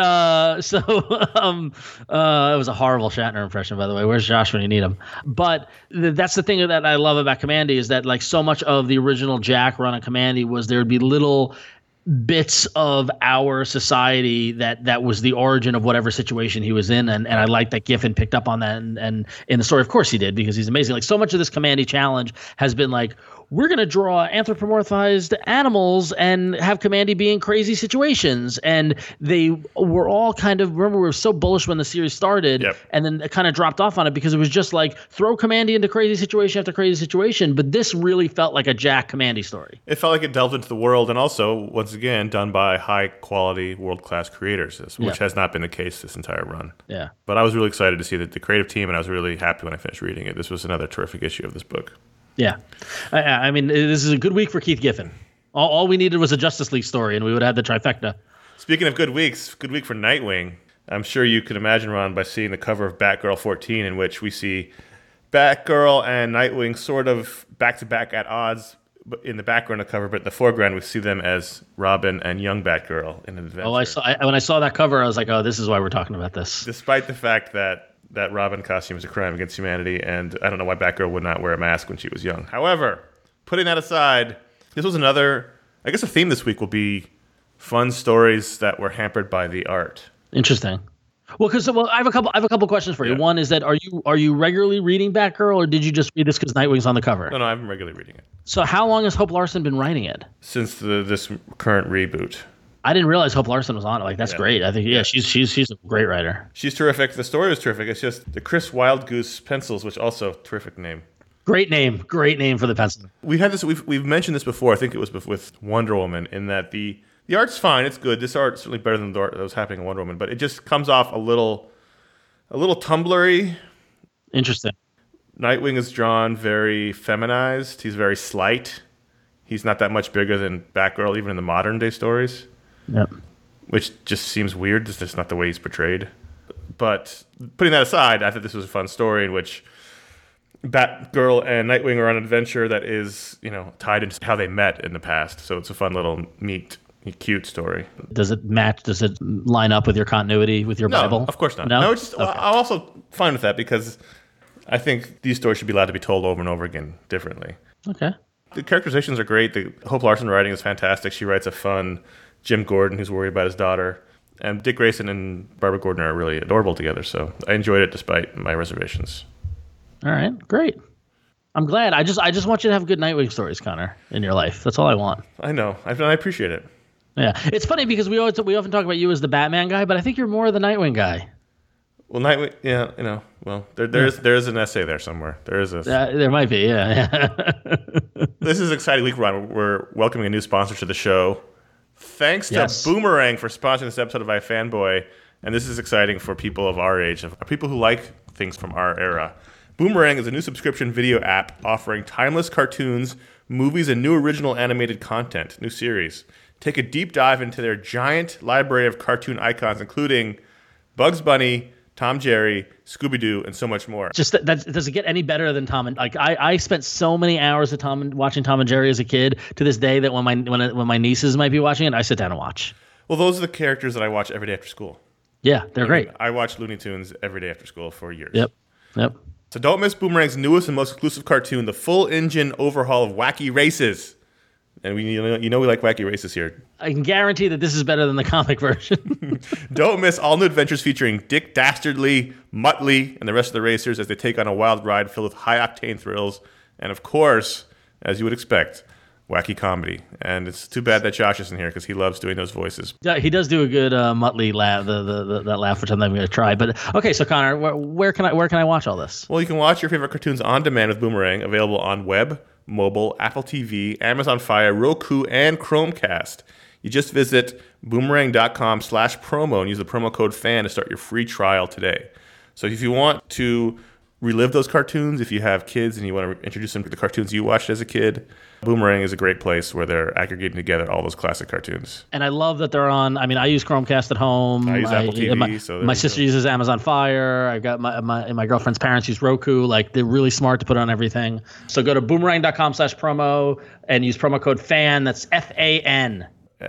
it was a horrible Shatner impression, by the way. Where's Josh when you need him? But that's the thing that I love about Commandy is that like so much of the original Jack run on Commandy was there would be little bits of our society that was the origin of whatever situation he was in, and I like that Giffen picked up on that, and in the story, of course he did, because he's amazing. Like so much of this Commandy challenge has been like, we're going to draw anthropomorphized animals and have Commandy be in crazy situations. And they were all kind of, remember, we were so bullish when the series started, and then it kind of dropped off on it because it was just like throw Commandy into crazy situation after crazy situation. But this really felt like a Jack Commandy story. It felt like it delved into the world, and also, once again, done by high-quality, world-class creators, which has not been the case this entire run. Yeah. But I was really excited to see the creative team, and I was really happy when I finished reading it. This was another terrific issue of this book. Yeah. I mean, this is a good week for Keith Giffen. All we needed was a Justice League story, and we would have had the trifecta. Speaking of good weeks, good week for Nightwing. I'm sure you can imagine, Ron, by seeing the cover of Batgirl 14, in which we see Batgirl and Nightwing sort of back-to-back at odds in the background of the cover, but in the foreground we see them as Robin and young Batgirl in an adventure. When I saw that cover, I was like, oh, this is why we're talking about this. Despite the fact that Robin costume is a crime against humanity, and I don't know why Batgirl would not wear a mask when she was young. However, putting that aside, this was another, I guess the theme this week will be fun stories that were hampered by the art. Interesting. Well, I have a couple questions for you. One is that are you regularly reading Batgirl, or did you just read this because Nightwing's on the cover? No, I've been regularly reading it. So how long has Hope Larson been writing it? Since this current reboot. I didn't realize Hope Larson was on it. Like, that's great. I think, she's a great writer. She's terrific. The story was terrific. It's just the Chris Wildgoose pencils, which also terrific name. Great name for the pencil. We had this. We've mentioned this before. I think it was with Wonder Woman, in that the art's fine. It's good. This art's certainly better than the art that was happening in Wonder Woman, but it just comes off a little Tumblr-y. Interesting. Nightwing is drawn very feminized. He's very slight. He's not that much bigger than Batgirl, even in the modern day stories. Yep. Which just seems weird. It's just not the way he's portrayed. But putting that aside, I thought this was a fun story in which Batgirl and Nightwing are on an adventure that is, tied into how they met in the past. So it's a fun little cute story. Does it match? Does it line up with your continuity with your Bible? No, of course not. No, it's just, okay. I'm also fine with that because I think these stories should be allowed to be told over and over again differently. Okay. The characterizations are great. The Hope Larson writing is fantastic. She writes a fun Jim Gordon who's worried about his daughter. And Dick Grayson and Barbara Gordon are really adorable together. So I enjoyed it despite my reservations. All right, great. I'm glad. I just want you to have good Nightwing stories, Connor, in your life. That's all I want. I know. I appreciate it. Yeah, it's funny because we often talk about you as the Batman guy, but I think you're more the Nightwing guy. Well, Nightwing, yeah, Well, there is an essay there somewhere. There is a. There might be, yeah. This is an exciting week, Ron. We're welcoming a new sponsor to the show. Thanks to Boomerang for sponsoring this episode of iFanboy, and this is exciting for people of our age, people who like things from our era. Boomerang is a new subscription video app offering timeless cartoons, movies, and new original animated content, new series. Take a deep dive into their giant library of cartoon icons, including Bugs Bunny, Tom Jerry, Scooby-Doo, and so much more. Just that does it get any better than Tom and I spent so many hours watching Tom and Jerry as a kid to this day that when my nieces might be watching it, I sit down and watch. Well, those are the characters that I watch every day after school. Yeah, they're great. I watched Looney Tunes every day after school for years. Yep. So don't miss Boomerang's newest and most exclusive cartoon, the full engine overhaul of Wacky Races. And we like Wacky Races here. I can guarantee that this is better than the comic version. Don't miss all new adventures featuring Dick Dastardly, Muttley, and the rest of the racers as they take on a wild ride filled with high-octane thrills. And of course, as you would expect, wacky comedy. And it's too bad that Josh isn't here because he loves doing those voices. Yeah, he does do a good Muttley laugh, that laugh, which I'm not even going to try. But okay, so Connor, where can I watch all this? Well, you can watch your favorite cartoons on demand with Boomerang, available on web, mobile, Apple TV, Amazon Fire, Roku, and Chromecast. You just visit boomerang.com/promo and use the promo code FAN to start your free trial today. So if you want to relive those cartoons, if you have kids and you want to introduce them to the cartoons you watched as a kid, Boomerang is a great place where they're aggregating together all those classic cartoons. And I love that they're on. I mean, I use Chromecast at home. I use Apple TV. My sister uses Amazon Fire. I've got my girlfriend's parents use Roku. Like, they're really smart to put on everything. So go to boomerang.com/promo and use promo code FAN. That's FAN.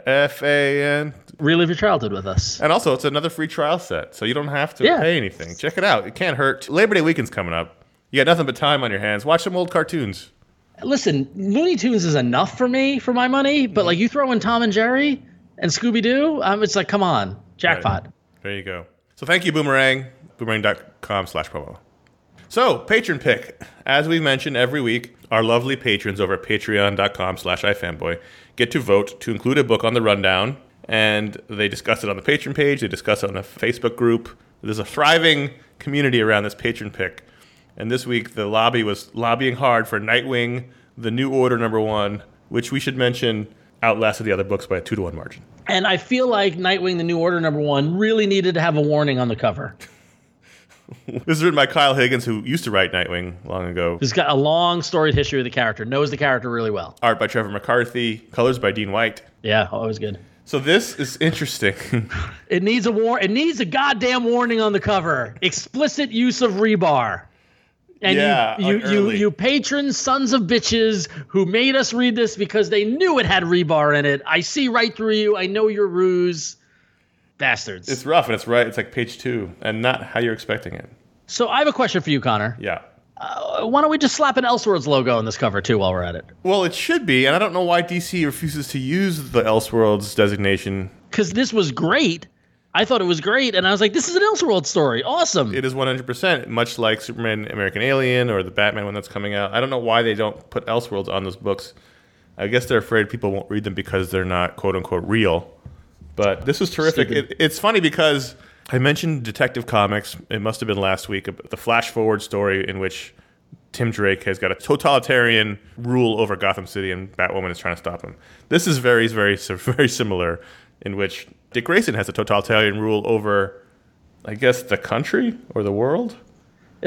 FAN. Relive your childhood with us. And also, it's another free trial set, so you don't have to pay anything. Check it out. It can't hurt. Labor Day weekend's coming up. You got nothing but time on your hands. Watch some old cartoons. Listen, Looney Tunes is enough for me for my money, but like you throw in Tom and Jerry and Scooby-Doo, it's like, come on, jackpot. Right. There you go. So thank you, Boomerang. Boomerang.com/promo. So, patron pick. As we mentioned every week, our lovely patrons over at patreon.com/ifanboy get to vote to include a book on the rundown, and they discuss it on the patron page. They discuss it on the Facebook group. There's a thriving community around this patron pick. And this week, the lobby was lobbying hard for Nightwing, The New Order #1, which we should mention outlasted the other books by a 2-to-1 margin. And I feel like Nightwing, The New Order #1 really needed to have a warning on the cover. This is written by Kyle Higgins, who used to write Nightwing long ago. He's got a long storied history of the character, knows the character really well. Art by Trevor McCarthy, colors by Dean White. Yeah, always good. So this is interesting. It needs a goddamn warning on the cover. Explicit use of rebar. And you patrons, sons of bitches, who made us read this because they knew it had rebar in it. I see right through you. I know your ruse. Bastards. It's rough, and it's right. It's like page 2, and not how you're expecting it. So I have a question for you, Connor. Yeah. Why don't we just slap an Elseworlds logo on this cover, too, while we're at it? Well, it should be, and I don't know why DC refuses to use the Elseworlds designation. Because this was great. I thought it was great, and I was like, this is an Elseworlds story. Awesome. It is 100%, much like Superman American Alien or the Batman one that's coming out. I don't know why they don't put Elseworlds on those books. I guess they're afraid people won't read them because they're not, quote-unquote, real. But this was terrific. It's funny because I mentioned Detective Comics. It must have been last week, the flash-forward story in which Tim Drake has got a totalitarian rule over Gotham City, and Batwoman is trying to stop him. This is very, very, very similar, in which Dick Grayson has a totalitarian rule over, I guess, the country or the world. I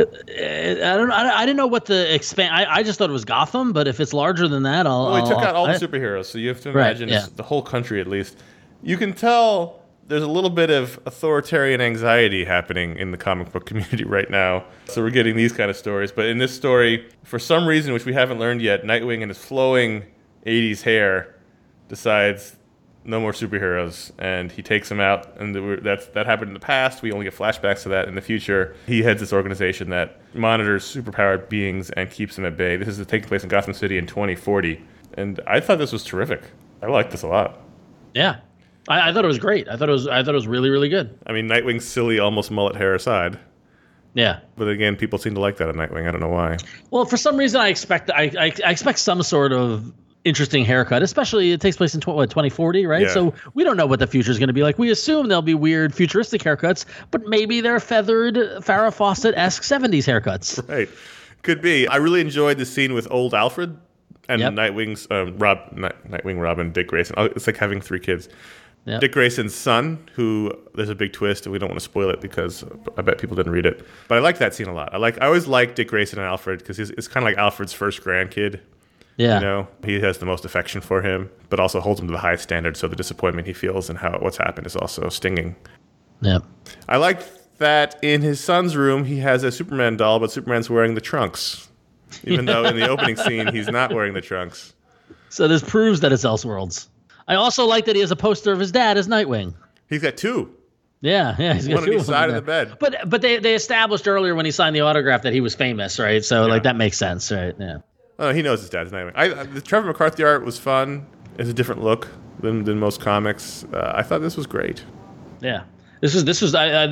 didn't know what the expand. I just thought it was Gotham, but if it's larger than that, Well, he took out all the superheroes, so you have to imagine it's the whole country at least. You can tell there's a little bit of authoritarian anxiety happening in the comic book community right now. So we're getting these kind of stories. But in this story, for some reason, which we haven't learned yet, Nightwing in his flowing 80s hair decides no more superheroes, and he takes them out. And that happened in the past. We only get flashbacks to that in the future. He heads this organization that monitors superpowered beings and keeps them at bay. This is taking place in Gotham City in 2040. And I thought this was terrific. I liked this a lot. Yeah. I thought it was great. I thought it was really, really good. I mean, Nightwing's silly, almost mullet hair aside. Yeah. But again, people seem to like that on Nightwing. I don't know why. Well, for some reason, I expect some sort of interesting haircut, especially it takes place in 2040, right? Yeah. So we don't know what the future is going to be like. We assume there'll be weird futuristic haircuts, but maybe they're feathered Farrah Fawcett-esque 70s haircuts. Right. Could be. I really enjoyed the scene with old Alfred and Nightwing's Nightwing Robin, Dick Grayson. It's like having 3 kids. Yep. Dick Grayson's son, who there's a big twist, and we don't want to spoil it because I bet people didn't read it. But I like that scene a lot. I always like Dick Grayson and Alfred because it's kind of like Alfred's first grandkid. Yeah, you know, he has the most affection for him, but also holds him to the highest standard. So the disappointment he feels and what's happened is also stinging. Yeah, I like that in his son's room he has a Superman doll, but Superman's wearing the trunks, even though in the opening scene he's not wearing the trunks. So this proves that it's Elseworlds. I also like that he has a poster of his dad as Nightwing. He's got 2. Yeah, he's got 2 on each side of the bed. But they established earlier when he signed the autograph that he was famous, right? So like that makes sense, right? Yeah. Oh, he knows his dad's Nightwing. The Trevor McCarthy art was fun. It's a different look than most comics. I thought this was great. Yeah. This was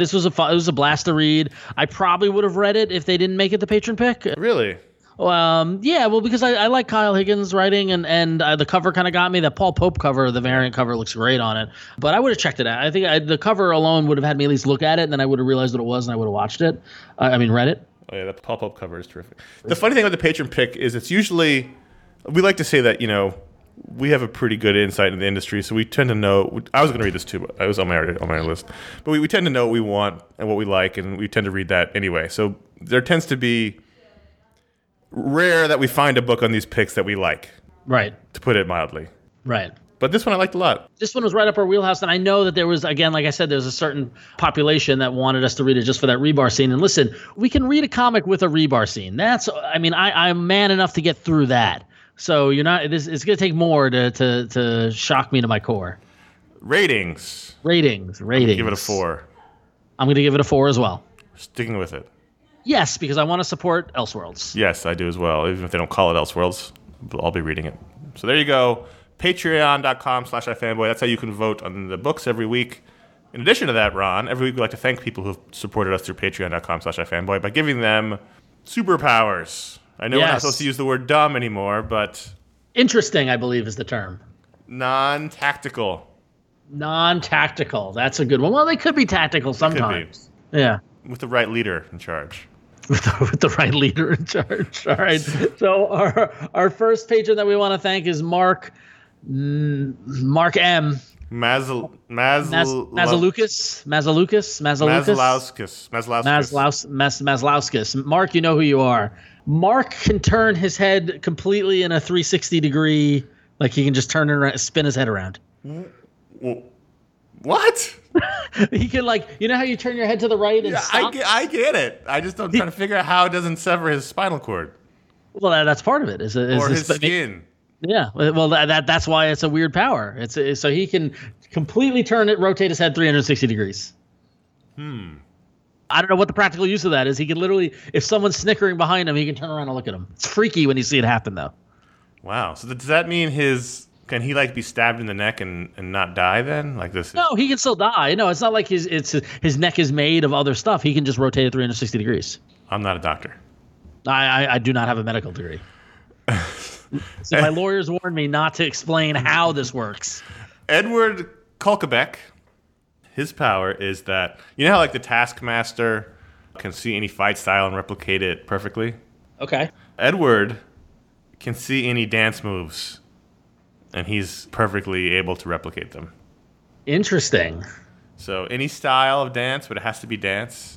a blast to read. I probably would have read it if they didn't make it the patron pick. Really? Yeah, well, because I like Kyle Higgins' writing, and the cover kind of got me. That Paul Pope cover, the variant cover, looks great on it. But I would have checked it out. I think the cover alone would have had me at least look at it, and then I would have realized what it was, and I would have watched it. Read it. Oh, yeah, the Paul Pope cover is terrific. The funny thing with the patron pick is it's usually, we like to say that, you know, we have a pretty good insight in the industry, so we tend to know. I was going to read this too, but it was on my list. But we tend to know what we want and what we like, and we tend to read that anyway. So there tends to be rare that we find a book on these picks that we like. Right. To put it mildly. Right. But this one I liked a lot. This one was right up our wheelhouse, and I know that there was, again, like I said, there's a certain population that wanted us to read it just for that rebar scene. And listen, we can read a comic with a rebar scene. I'm man enough to get through that. So it's going to take more to shock me to my core. Ratings. Give it a 4. I'm going to give it a 4 as well. Sticking with it. Yes, because I want to support Elseworlds. Yes, I do as well. Even if they don't call it Elseworlds, I'll be reading it. So there you go. Patreon.com/ifanboy. That's how you can vote on the books every week. In addition to that, Ron, every week we like to thank people who've supported us through Patreon.com/ifanboy by giving them superpowers. I know we're not supposed to use the word dumb anymore, but... Interesting, I believe, is the term. Non-tactical. That's a good one. Well, they could be tactical sometimes. Yeah. With the right leader in charge. With the right leader in charge. All right. So our first patron that we want to thank is Mark M. Maslowskis. Mark, you know who you are. Mark can turn his head completely in a 360 degree, like he can just turn it around, spin his head around. What? He can, like, you know how you turn your head to the right and stop? I get it. I'm trying to figure out how it doesn't sever his spinal cord. Well, that's part of it. Or his skin. Yeah. Well, that's why it's a weird power. So he can completely rotate his head 360 degrees. I don't know what the practical use of that is. He can literally, if someone's snickering behind him, he can turn around and look at him. It's freaky when you see it happen, though. Wow. So does that mean can he be stabbed in the neck and not die then? Like this? No, he can still die. No, it's not like his neck is made of other stuff. He can just rotate it 360 degrees. I'm not a doctor. I do not have a medical degree. So my lawyers warned me not to explain how this works. Edward Kolkebeck, his power is that, you know how the Taskmaster can see any fight style and replicate it perfectly? Okay. Edward can see any dance moves, and he's perfectly able to replicate them. Interesting. So any style of dance, but it has to be dance.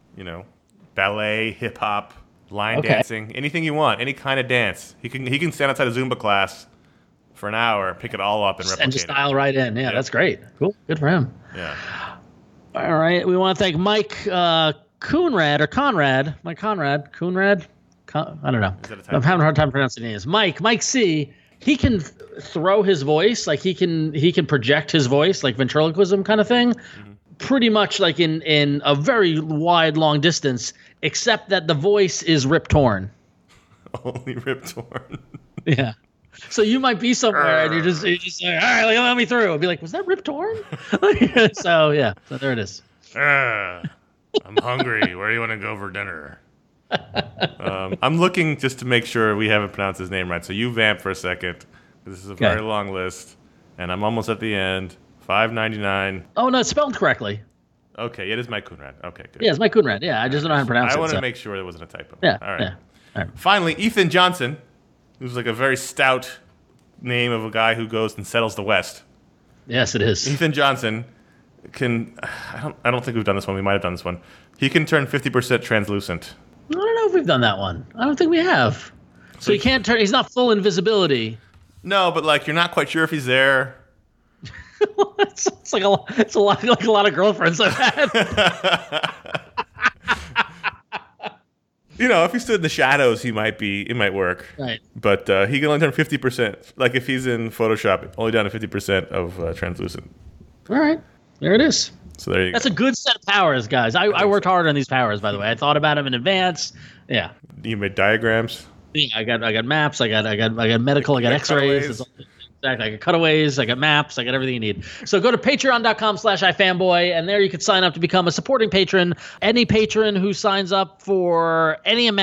Ballet, hip-hop, line dancing, anything you want, any kind of dance. He can stand outside a Zumba class for an hour, pick it all up, and replicate it. And just style right in. Yeah, that's great. Cool. Good for him. Yeah. All right. We want to thank Mike Coonrad or Conrad. Mike Conrad. Coonrad? I don't know. I'm having a hard time pronouncing names. Mike C. He can throw his voice, like he can project his voice, like ventriloquism kind of thing, pretty much like in a very wide, long distance, except that the voice is rip torn. Only rip torn. Yeah. So you might be somewhere and you're just like, all right, let me through. I'll be like, was that rip torn? So yeah, so there it is. I'm hungry. Where do you want to go for dinner? I'm looking just to make sure we haven't pronounced his name right. So you vamp for a second. This is a very long list, and I'm almost at the end. $5.99. Oh no, it's spelled correctly. Okay, it is Mike Coonrad. Okay, good. Yeah, it's Mike Coonrad. Yeah, I just don't know how to pronounce it. I want to make sure there wasn't a typo. Yeah. All right. Yeah. All right. Finally, Ethan Johnson, who's like a very stout name of a guy who goes and settles the West. Yes, it is. Ethan Johnson can. I don't think we've done this one. We might have done this one. He can turn 50% translucent. I don't know if we've done that one. I don't think we have. So he can't turn. He's not full invisibility. No, but you're not quite sure if he's there. it's a lot of girlfriends I've had. If he stood in the shadows, it might work. Right. But he can only turn 50%. Like if he's in Photoshop, only down to 50% of translucent. All right. There it is. So there you go. That's a good set of powers, guys. I worked hard on these powers, by the way. I thought about them in advance. Yeah. You made diagrams? Yeah, I got maps. I got medical. I got X-rays. Exactly. I got cutaways. I got maps. I got everything you need. So go to patreon.com/ifanboy, and there you can sign up to become a supporting patron. Any patron who signs up for any amount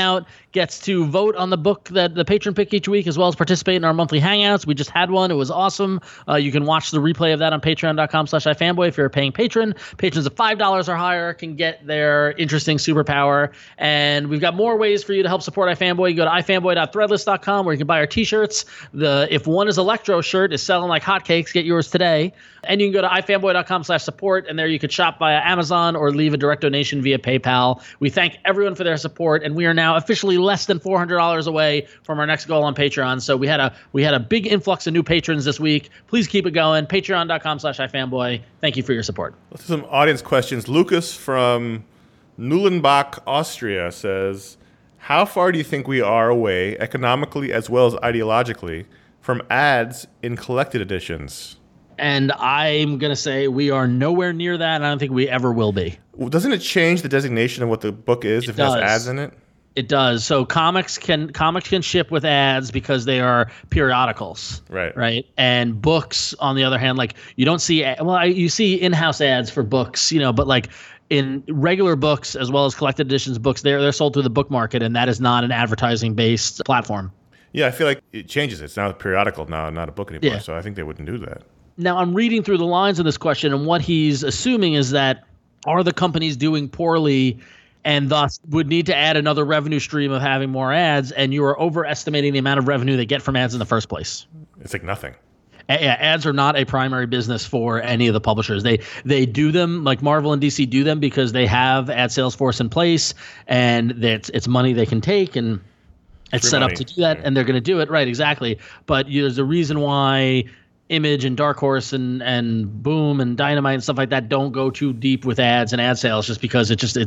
gets to vote on the book that the patron pick each week, as well as participate in our monthly hangouts. We just had one. It was awesome. You can watch the replay of that on patreon.com/ifanboy if you're a paying patron. Patrons of $5 or higher can get their interesting superpower. And we've got more ways for you to help support iFanboy. You go to ifanboy.threadless.com where you can buy our t-shirts. The If One is Electro shirt is selling like hotcakes. Get yours today. And you can go to ifanboy.com/support, and there you could shop via Amazon or leave a direct donation via PayPal. We thank everyone for their support, and we are now officially less than $400 away from our next goal on Patreon. So we had a big influx of new patrons this week. Please keep it going. Patreon.com/ifanboy. Thank you for your support. Let's do some audience questions. Lucas from Nulenbach, Austria says, how far do you think we are away, economically as well as ideologically, from ads in collected editions? And I'm going to say we are nowhere near that, and I don't think we ever will be. Doesn't it change the designation of what the book is if it has ads in it? It does. So comics can ship with ads because they are periodicals. Right. And books, on the other hand, like you don't see you see in-house ads for books, but like in regular books as well as collected editions books, they're sold through the book market, and that is not an advertising-based platform. Yeah, I feel like it changes. It's now a periodical now, not a book anymore. Yeah. So I think they wouldn't do that. Now, I'm reading through the lines of this question, and what he's assuming is that are the companies doing poorly and thus would need to add another revenue stream of having more ads, and you are overestimating the amount of revenue they get from ads in the first place. It's like nothing. Ads are not a primary business for any of the publishers. They do them, like Marvel and DC do them, because they have ad sales force in place, and it's money they can take, and it's set up to do that, and they're going to do it. Right, exactly. But there's a reason why Image and Dark Horse and Boom and Dynamite and stuff like that don't go too deep with ads and ad sales, just because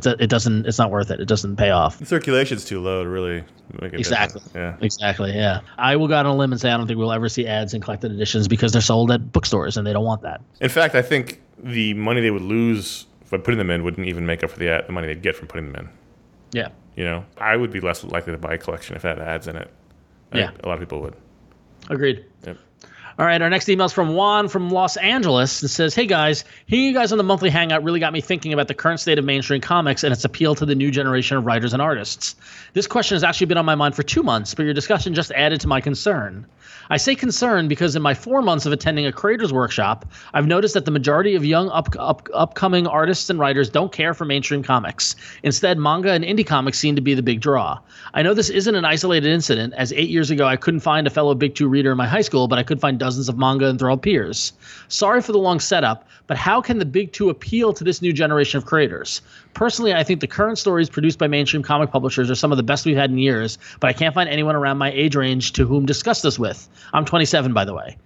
it's not worth it. It doesn't pay off. The circulation's too low to really make it exactly. Yeah. Exactly. Yeah. I will go out on a limb and say I don't think we'll ever see ads in collected editions because they're sold at bookstores and they don't want that. In fact, I think the money they would lose by putting them in wouldn't even make up for the money they'd get from putting them in. Yeah. I would be less likely to buy a collection if it had ads in it. A lot of people would. Agreed. Yep. All right, our next email is from Juan from Los Angeles. It says, hey guys, hearing you guys on the monthly hangout really got me thinking about the current state of mainstream comics and its appeal to the new generation of writers and artists. This question has actually been on my mind for 2 months, but your discussion just added to my concern. I say concern because in my 4 months of attending a creators workshop, I've noticed that the majority of young upcoming artists and writers don't care for mainstream comics. Instead, manga and indie comics seem to be the big draw. I know this isn't an isolated incident, as 8 years ago I couldn't find a fellow Big Two reader in my high school, but I could find dozens of manga enthralled peers. Sorry for the long setup, but how can the Big Two appeal to this new generation of creators? Personally, I think the current stories produced by mainstream comic publishers are some of the best we've had in years, but I can't find anyone around my age range to whom discuss this with. I'm 27, by the way.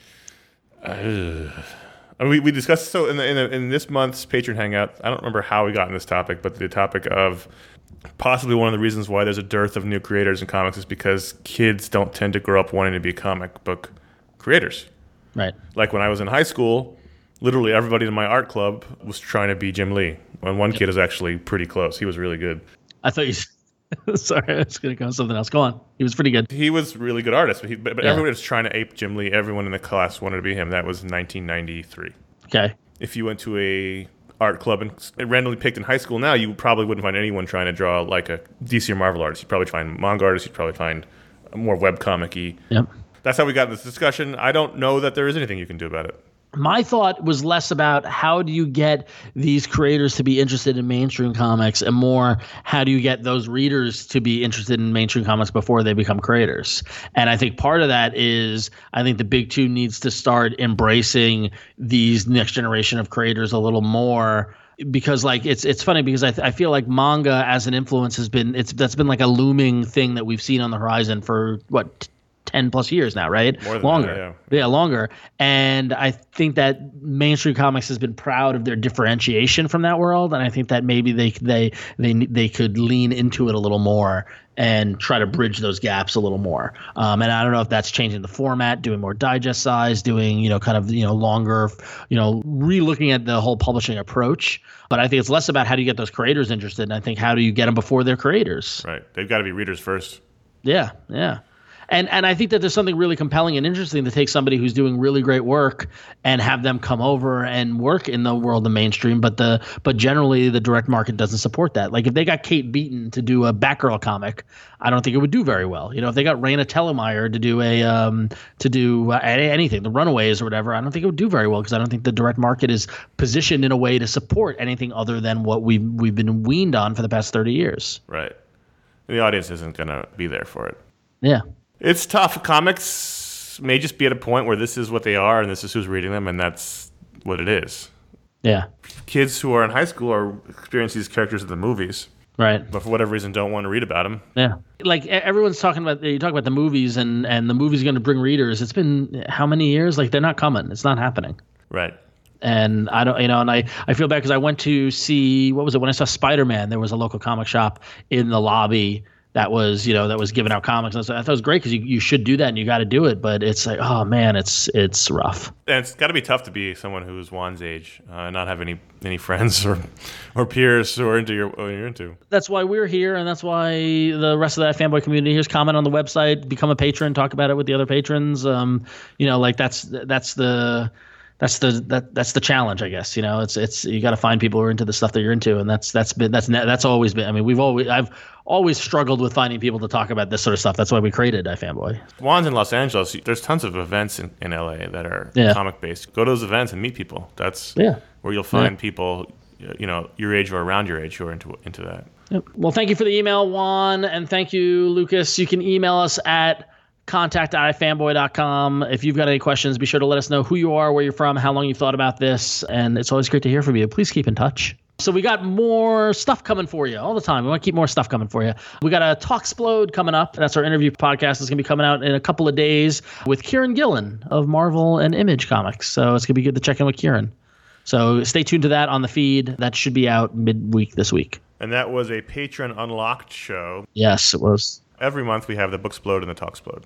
We discussed so in this month's Patreon Hangout. I don't remember how we got on this topic, but the topic of possibly one of the reasons why there's a dearth of new creators in comics is because kids don't tend to grow up wanting to be comic book creators. Right. Like when I was in high school, literally everybody in my art club was trying to be Jim Lee. And one kid is actually pretty close. He was really good. I thought you. Sorry, I was going to go with something else. Go on. He was pretty good. He was a really good artist, but everyone was trying to ape Jim Lee. Everyone in the class wanted to be him. That was 1993. Okay. If you went to a art club and randomly picked in high school now, you probably wouldn't find anyone trying to draw like a DC or Marvel artist. You'd probably find manga artists. You'd probably find more webcomic-y. Yep. That's how we got in this discussion. I don't know that there is anything you can do about it. My thought was less about how do you get these creators to be interested in mainstream comics and more how do you get those readers to be interested in mainstream comics before they become creators. And I think part of that is I think the Big Two needs to start embracing these next generation of creators a little more. Because like it's funny because I feel like manga as an influence that's been like a looming thing that we've seen on the horizon for 10 plus years now, right? More than longer. That, yeah, longer. And I think that mainstream comics has been proud of their differentiation from that world, and I think that maybe they could lean into it a little more and try to bridge those gaps a little more. And I don't know if that's changing the format, doing more digest size, doing longer, re-looking at the whole publishing approach. But I think it's less about how do you get those creators interested, and I think how do you get them before they're creators. Right. They've got to be readers first. Yeah. And I think that there's something really compelling and interesting to take somebody who's doing really great work and have them come over and work in the world of mainstream, but generally the direct market doesn't support that. Like if they got Kate Beaton to do a Batgirl comic, I don't think it would do very well. If they got Raina Telgemeier to do anything, The Runaways or whatever, I don't think it would do very well because I don't think the direct market is positioned in a way to support anything other than what we've been weaned on for the past 30 years. Right. The audience isn't going to be there for it. Yeah. It's tough. Comics may just be at a point where this is what they are and this is who's reading them, and that's what it is. Yeah. Kids who are in high school are experiencing these characters in the movies. Right. But for whatever reason don't want to read about them. Yeah. Like everyone's talking about, you talk about the movies and the movie's going to bring readers. It's been how many years? Like they're not coming. It's not happening. Right. And I don't, and I feel bad because I went to see, what was it? When I saw Spider-Man, there was a local comic shop in the lobby that was giving out comics. And I thought it was great because you should do that and you got to do it. But it's like, oh man, it's rough. And it's got to be tough to be someone who's Juan's age, not have any friends or peers who are into what you're into. That's why we're here, and that's why the rest of that fanboy community here is comment on the website, become a patron, talk about it with the other patrons. That's the challenge, I guess. It's you got to find people who are into the stuff that you're into, and that's always been. I mean, I've always struggled with finding people to talk about this sort of stuff. That's why we created iFanboy. Juan's in Los Angeles. There's tons of events in LA that are comic based. Go to those events and meet people. That's where you'll find people, your age or around your age who are into that. Yep. Well, thank you for the email, Juan, and thank you, Lucas. You can email us at contact@ifanboy.com. If you've got any questions, be sure to let us know who you are, where you're from, how long you've thought about this, and it's always great to hear from you. Please keep in touch. So we got more stuff coming for you all the time. We want to keep more stuff coming for you. We got a Talksplode coming up. That's our interview podcast. It's going to be coming out in a couple of days with Kieran Gillen of Marvel and Image Comics. So it's going to be good to check in with Kieran. So stay tuned to that on the feed. That should be out midweek this week. And that was a Patreon Unlocked show. Yes, it was. Every month we have the Booksplode and the Talksplode,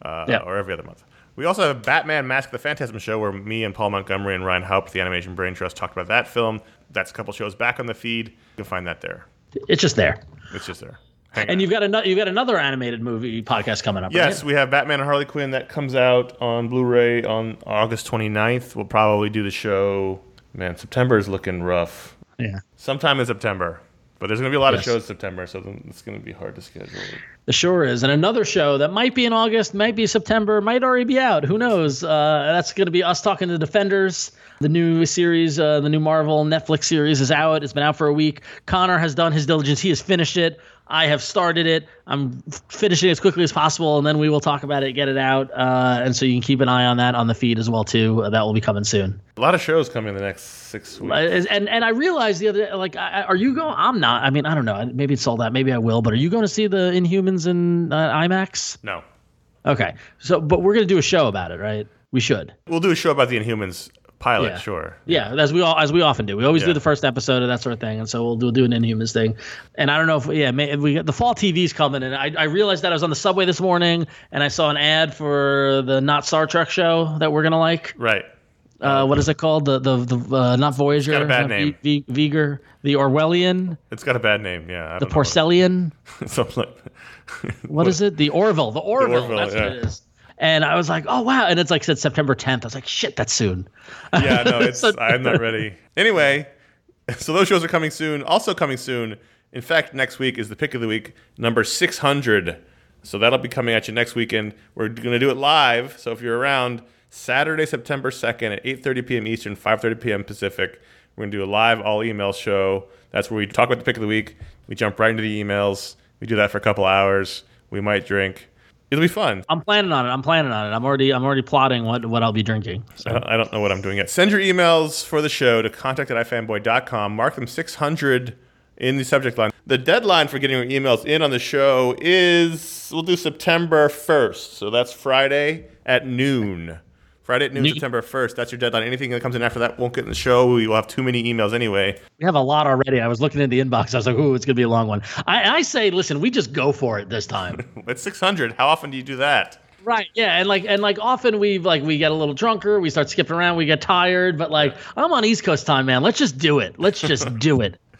or every other month. We also have Batman Mask of the Phantasm show where me and Paul Montgomery and Ryan Haupt, the Animation Brain Trust, talked about that film. That's a couple shows back on the feed. You can find that there. It's just there. It's just there. And you've got another animated movie podcast coming up. Yes, right? We have Batman and Harley Quinn that comes out on Blu-ray on August 29th. We'll probably do the show. Man, September is looking rough. Yeah. Sometime in September. But there's going to be a lot of shows in September, so it's going to be hard to schedule. It sure is. And another show that might be in August, might be September, might already be out. Who knows? That's going to be us talking to Defenders. The new series, the new Marvel Netflix series is out. It's been out for a week. Connor has done his diligence. He has finished it. I have started it. I'm finishing it as quickly as possible, and then we will talk about it, get it out. And so you can keep an eye on that on the feed as well, too. That will be coming soon. A lot of shows coming in the next 6 weeks. And I realized the other day, like, are you going? I'm not. I mean, I don't know. Maybe it's sold out. Maybe I will. But are you going to see the Inhumans in IMAX? No. Okay. But we're going to do a show about it, right? We should. We'll do a show about the Inhumans pilot, sure. Yeah, as we often do. We always do the first episode of that sort of thing, and so we'll do an Inhumans thing. And I don't know if we got the fall TV's coming, and I realized that I was on the subway this morning and I saw an ad for the Not Star Trek show that we're gonna like. Right. What is it called? The not Voyager. It's got a bad name. Viger, the Orwellian. It's got a bad name. Yeah. The Porcellian. Something like. What is it? The Orville. The Orville. That's what it is. And I was like, oh, wow. And it's like said September 10th. I was like, shit, that's soon. Yeah, no, I'm not ready. Anyway, so those shows are coming soon. Also coming soon, in fact, next week is the Pick of the Week, number 600. So that'll be coming at you next weekend. We're going to do it live. So if you're around, Saturday, September 2nd at 8:30 p.m. Eastern, 5:30 p.m. Pacific, we're going to do a live all-email show. That's where we talk about the Pick of the Week. We jump right into the emails. We do that for a couple hours. We might drink. It'll be fun. I'm planning on it. I'm already plotting what I'll be drinking. So. I don't know what I'm doing yet. Send your emails for the show to contact@ifanboy.com. Mark them 600 in the subject line. The deadline for getting your emails in on the show is, we'll do September 1st. So that's Friday at noon. Friday at noon, September 1st. That's your deadline. Anything that comes in after that won't get in the show. We will have too many emails anyway. We have a lot already. I was looking in the inbox. I was like, ooh, it's going to be a long one. I say, listen, we just go for it this time. It's 600. How often do you do that? Right. Yeah. And often we get a little drunker. We start skipping around. We get tired. But I'm on East Coast time, man. Let's just do it. Let's just do it.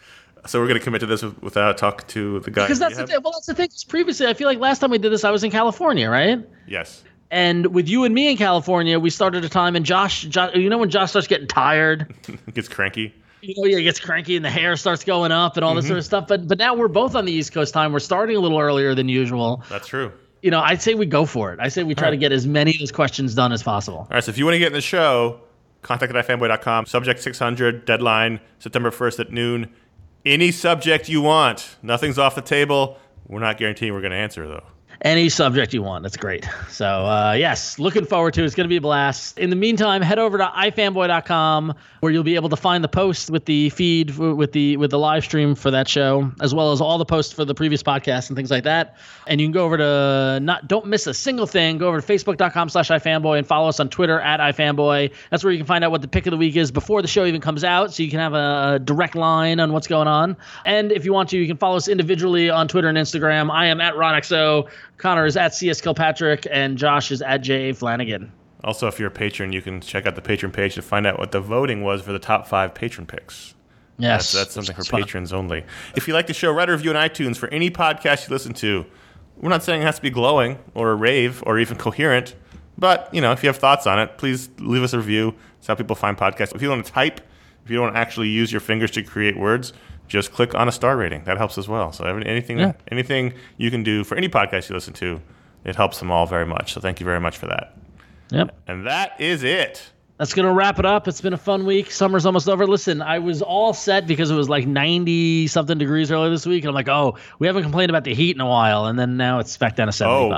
So we're going to commit to this without talking to the guy. Because that's the thing. Well, that's the thing. 'Cause previously, I feel like last time we did this, I was in California, right? Yes. And with you and me in California, we started a time, and Josh, you know when Josh starts getting tired? Gets cranky. He gets cranky and the hair starts going up and all this sort of stuff. But now we're both on the East Coast time. We're starting a little earlier than usual. That's true. I'd say we go for it. I say we try to get as many of those questions done as possible. All right, so if you want to get in the show, contact at ifanboy.com. Subject 600, deadline September 1st at noon. Any subject you want. Nothing's off the table. We're not guaranteeing we're going to answer, though. Any subject you want. That's great. So, yes, looking forward to it. It's going to be a blast. In the meantime, head over to ifanboy.com where you'll be able to find the post with the feed, with the live stream for that show, as well as all the posts for the previous podcasts and things like that. And you can go over to don't miss a single thing. Go over to facebook.com/ifanboy and follow us on Twitter at ifanboy. That's where you can find out what the pick of the week is before the show even comes out, so you can have a direct line on what's going on. And if you want to, you can follow us individually on Twitter and Instagram. I am at RonXO. Connor is at CS Kilpatrick, and Josh is at J.A. Flanagan. Also, if you're a patron, you can check out the patron page to find out what the voting was for the top 5 patron picks. Yes. That's something for patrons only. If you like the show, write a review on iTunes for any podcast you listen to. We're not saying it has to be glowing or a rave or even coherent, but, if you have thoughts on it, please leave us a review. It's how people find podcasts. If you want to type, if you don't want to actually use your fingers to create words, just click on a star rating. That helps as well. So anything you can do for any podcast you listen to, it helps them all very much. So thank you very much for that. Yep. And that is it. That's going to wrap it up. It's been a fun week. Summer's almost over. Listen, I was all set because it was like 90-something degrees earlier this week. And I'm like, we haven't complained about the heat in a while. And then now it's back down to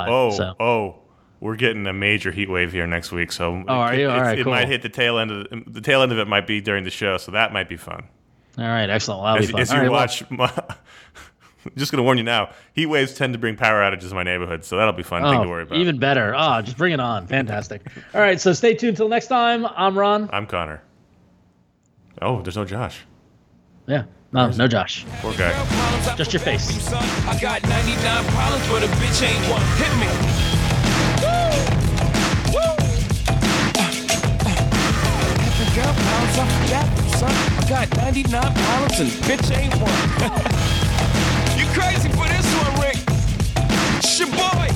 75. We're getting a major heat wave here next week. So are you? All right, it cool. might hit the tail end of the tail end of it might be during the show. So that might be fun. All right, excellent. Well, that'll be fun. As you watch, just going to warn you now, heat waves tend to bring power outages in my neighborhood, so that'll be fun thing to worry about. Even better. Just bring it on. Fantastic. All right, so stay tuned till next time. I'm Ron. I'm Connor. Oh, there's no Josh. Yeah, no Josh. Poor guy. Just your face. I got 99 problems, but a bitch ain't one. Hit me. Girl, pounds off that, son. I got 99 problems and bitch ain't one. You crazy for this one, Rick? It's your boy.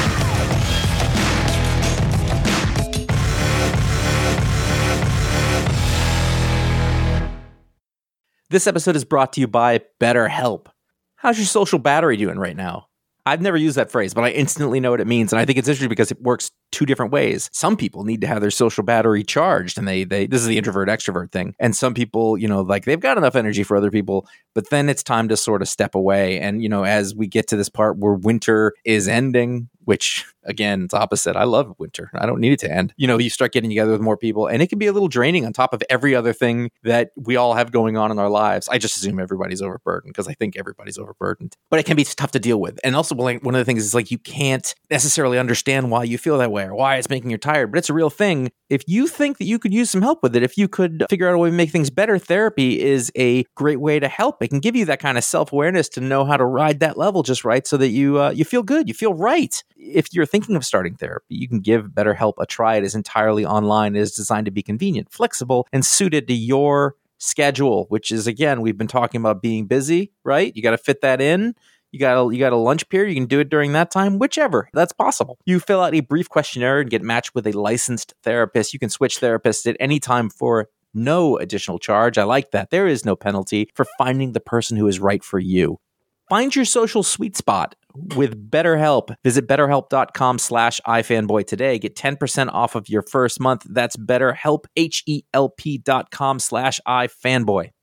This episode is brought to you by BetterHelp. How's your social battery doing right now? I've never used that phrase, but I instantly know what it means. And I think it's interesting because it works 2 different ways. Some people need to have their social battery charged, and they this is the introvert extrovert thing. And some people, they've got enough energy for other people, but then it's time to sort of step away. And, as we get to this part where winter is ending, which again, it's opposite. I love winter. I don't need it to end. You start getting together with more people, and it can be a little draining on top of every other thing that we all have going on in our lives. I just assume everybody's overburdened because I think everybody's overburdened, but it can be tough to deal with. And also, one of the things is you can't necessarily understand why you feel that way or why it's making you tired, but it's a real thing. If you think that you could use some help with it, if you could figure out a way to make things better, therapy is a great way to help. It can give you that kind of self-awareness to know how to ride that level just right so that you feel good, you feel right. If you're thinking of starting therapy, you can give BetterHelp a try. It is entirely online. It is designed to be convenient, flexible, and suited to your schedule, which is, again, we've been talking about being busy, right? You got to fit that in. You got a lunch period. You can do it during that time, whichever. That's possible. You fill out a brief questionnaire and get matched with a licensed therapist. You can switch therapists at any time for no additional charge. I like that. There is no penalty for finding the person who is right for you. Find your social sweet spot with BetterHelp. Visit BetterHelp.com/iFanboy today. Get 10% off of your first month. That's BetterHelp, HELP.com/iFanboy.